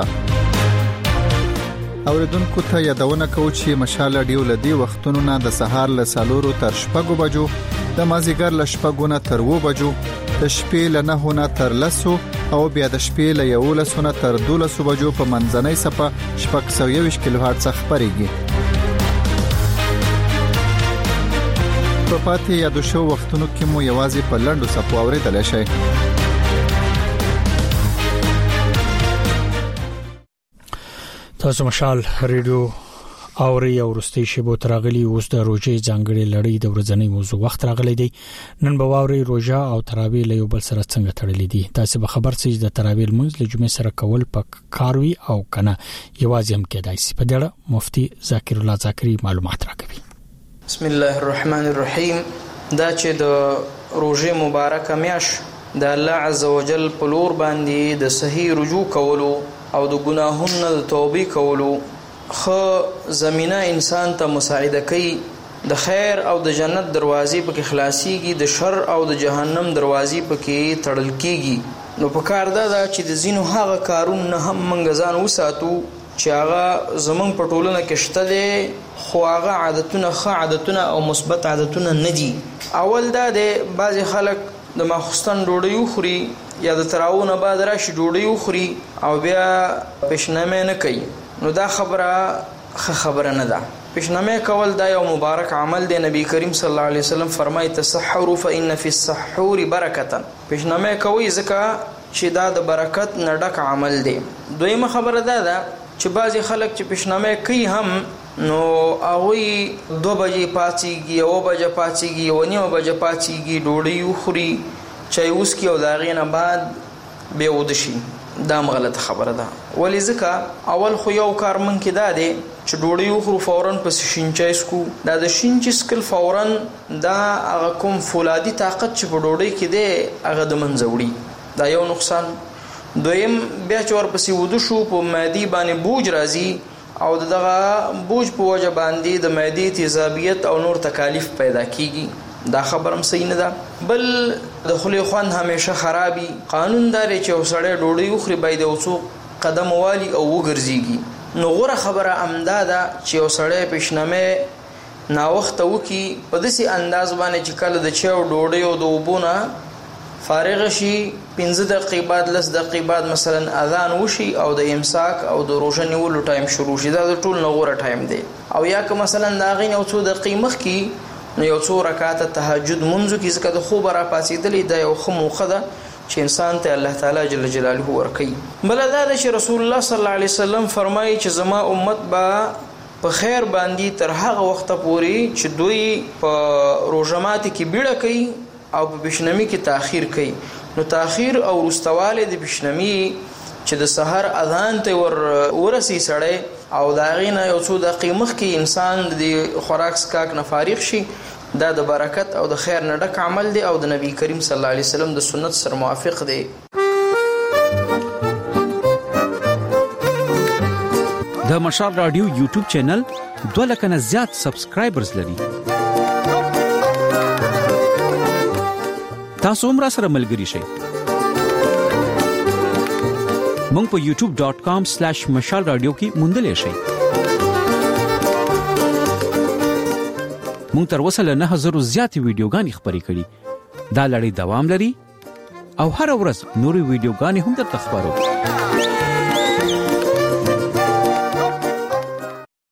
اوریدونکو ته یادونه کوو چې مشال رادیو لدی وختونو نه د سهار له 4 تر 6 بجو، د مازیګر له 6 نه تر 2 بجو، د شپې له 9 نه تر 10 او بیا د شپې له 11 نه تر 12 بجو په منځنۍ سپه 621 کیلو هرتز خبرېږي. په پاتې یادو شو وختونو کې مو یوازې په لنډو سپو اورېدلی شئ. تاسو مشال ریډیو اوري او ورستي شبو تراغلي اوس د روزي ځانګړي لړۍ د ورځنی موضوع وخت راغلی دی. نن به واوري روزه او تراویح له یو بل سره څنګه تړلې دي. تاسو به خبر سئ د تراویح منځ له جمعې سره کول پک کاروي او کنه یوازې هم کېدای شي. په دې اړه مفتي ذاکر الله ذاکری معلومات راکوي. بسم الله الرحمن الرحیم. دا چې د روزه مبارکه میاش د الله عزوجل په لور باندې د صحیح رجوع کولو او د ګناهونو د توبې کولو خو زمينه انسان ته مساعده کوي. د خیر او د جنت دروازې پکې خلاصيږي، د شر او د جهنم دروازې پکې تړل کیږي. نو په کار دا چې د زینو هغه کارونه هم منګ ځان وساتو چې هغه زمون په ټولنه کې شته دي، خو هغه عادتونه ښه عادتونه او مثبت عادتونه نه دي. اول دا د بعض خلک د ماخستان ډوډۍ خوري یا د تراویح نه بعد راشي ډوډۍ خوري او بیا پښنامه نه کوي. نو دا خبره نه ده. پښنامه کول دا یو مبارک عمل دی. نبی کریم صلی الله علیه وسلم فرمایي تسحروا فإن في السحور برکه. پښنامه کوي ځکه چې دا د برکت نه ډک عمل دی. دویمه خبره ده چې بعضی خلک چې پښنامه کوي هم نو اوی 2 بجې پاتېږي او 1 بجې پاتېږي او 9 بجې پاتېږي ډوډۍ خوري چای اوس کی او دا غینه بعد به ودشي. دا غلط خبره ده. ولی ځکه اول خو یو کار من کې دا دی چې ډوډۍ خورو فورن پس شینچای سکو. دا د شینچ سکل فورن دا هغه کوم فولادي طاقت چې په ډوډۍ کې دی هغه د منځوړي. دا یو نقصان. دویم بیا چې ورپسې ودو شو په معدې باندې بوج راځي او دغه بوج په وجه باندې د معدې تیزابیت او نور تکالیف پیدا کیږي. دا خبرم صحیح نه ده. بل د خولې خوان همیشه خرابي. قانون داري چې وسړی ډوډۍ وخوري باید اوڅو قدم والی او وګرځيږي. نو غوره خبره امداده چې وسړی پښنامه نا وخت وکي په داسې انداز باندې چې کله د چاو ډوډۍ او د وبونه فارغ شي 15 دقیقې بعد 10 دقیقې بعد مثلا اذان وشي او د امساک او د روزه نیولو ټایم شروع شي. دا د ټول نغوره ټایم دی. او یا که مثلا دا غین او 2 دقیقې مخکي نو یو 2 رکعات تهجد منځو کې ځکه د خوب را پاسېدلې دا یو خموخه ده چې انسان ته الله تعالی جل جلاله ورکي. بل دا چې رسول الله صلی الله علیه وسلم فرمایي چې زما امت با په خیر باندې تر هغه وخت پورې چې دوی په روزمات کې بیړه کوي او په بشنمی کې تاخير کوي. نو تاخير او رستواله د بشنمی چې د سحر اذان ته ورسي سړی او دا غینه یو 2 دقیقې مخکې انسان د خوراک سکاک نه فارغ شي. دا د برکت او د خیر نه ډک عمل دی او د نبی کریم صلی الله علیه وسلم د سنت سره موافق دی. د د مشال رادیو یوټیوب چینل 2 لک نه زیات سبسکرایبرز لري. تاسو هم را سره ملګري شئ. مونږ په youtube.com/مشال رادیو کې موندلې شئ. مونږ تر اوسه له 9000 زیاتې ویډیوګانې خپرې کړې. دا لړۍ دوام لري او هر ورځ نورې ویډیوګانې هم درته خبرو.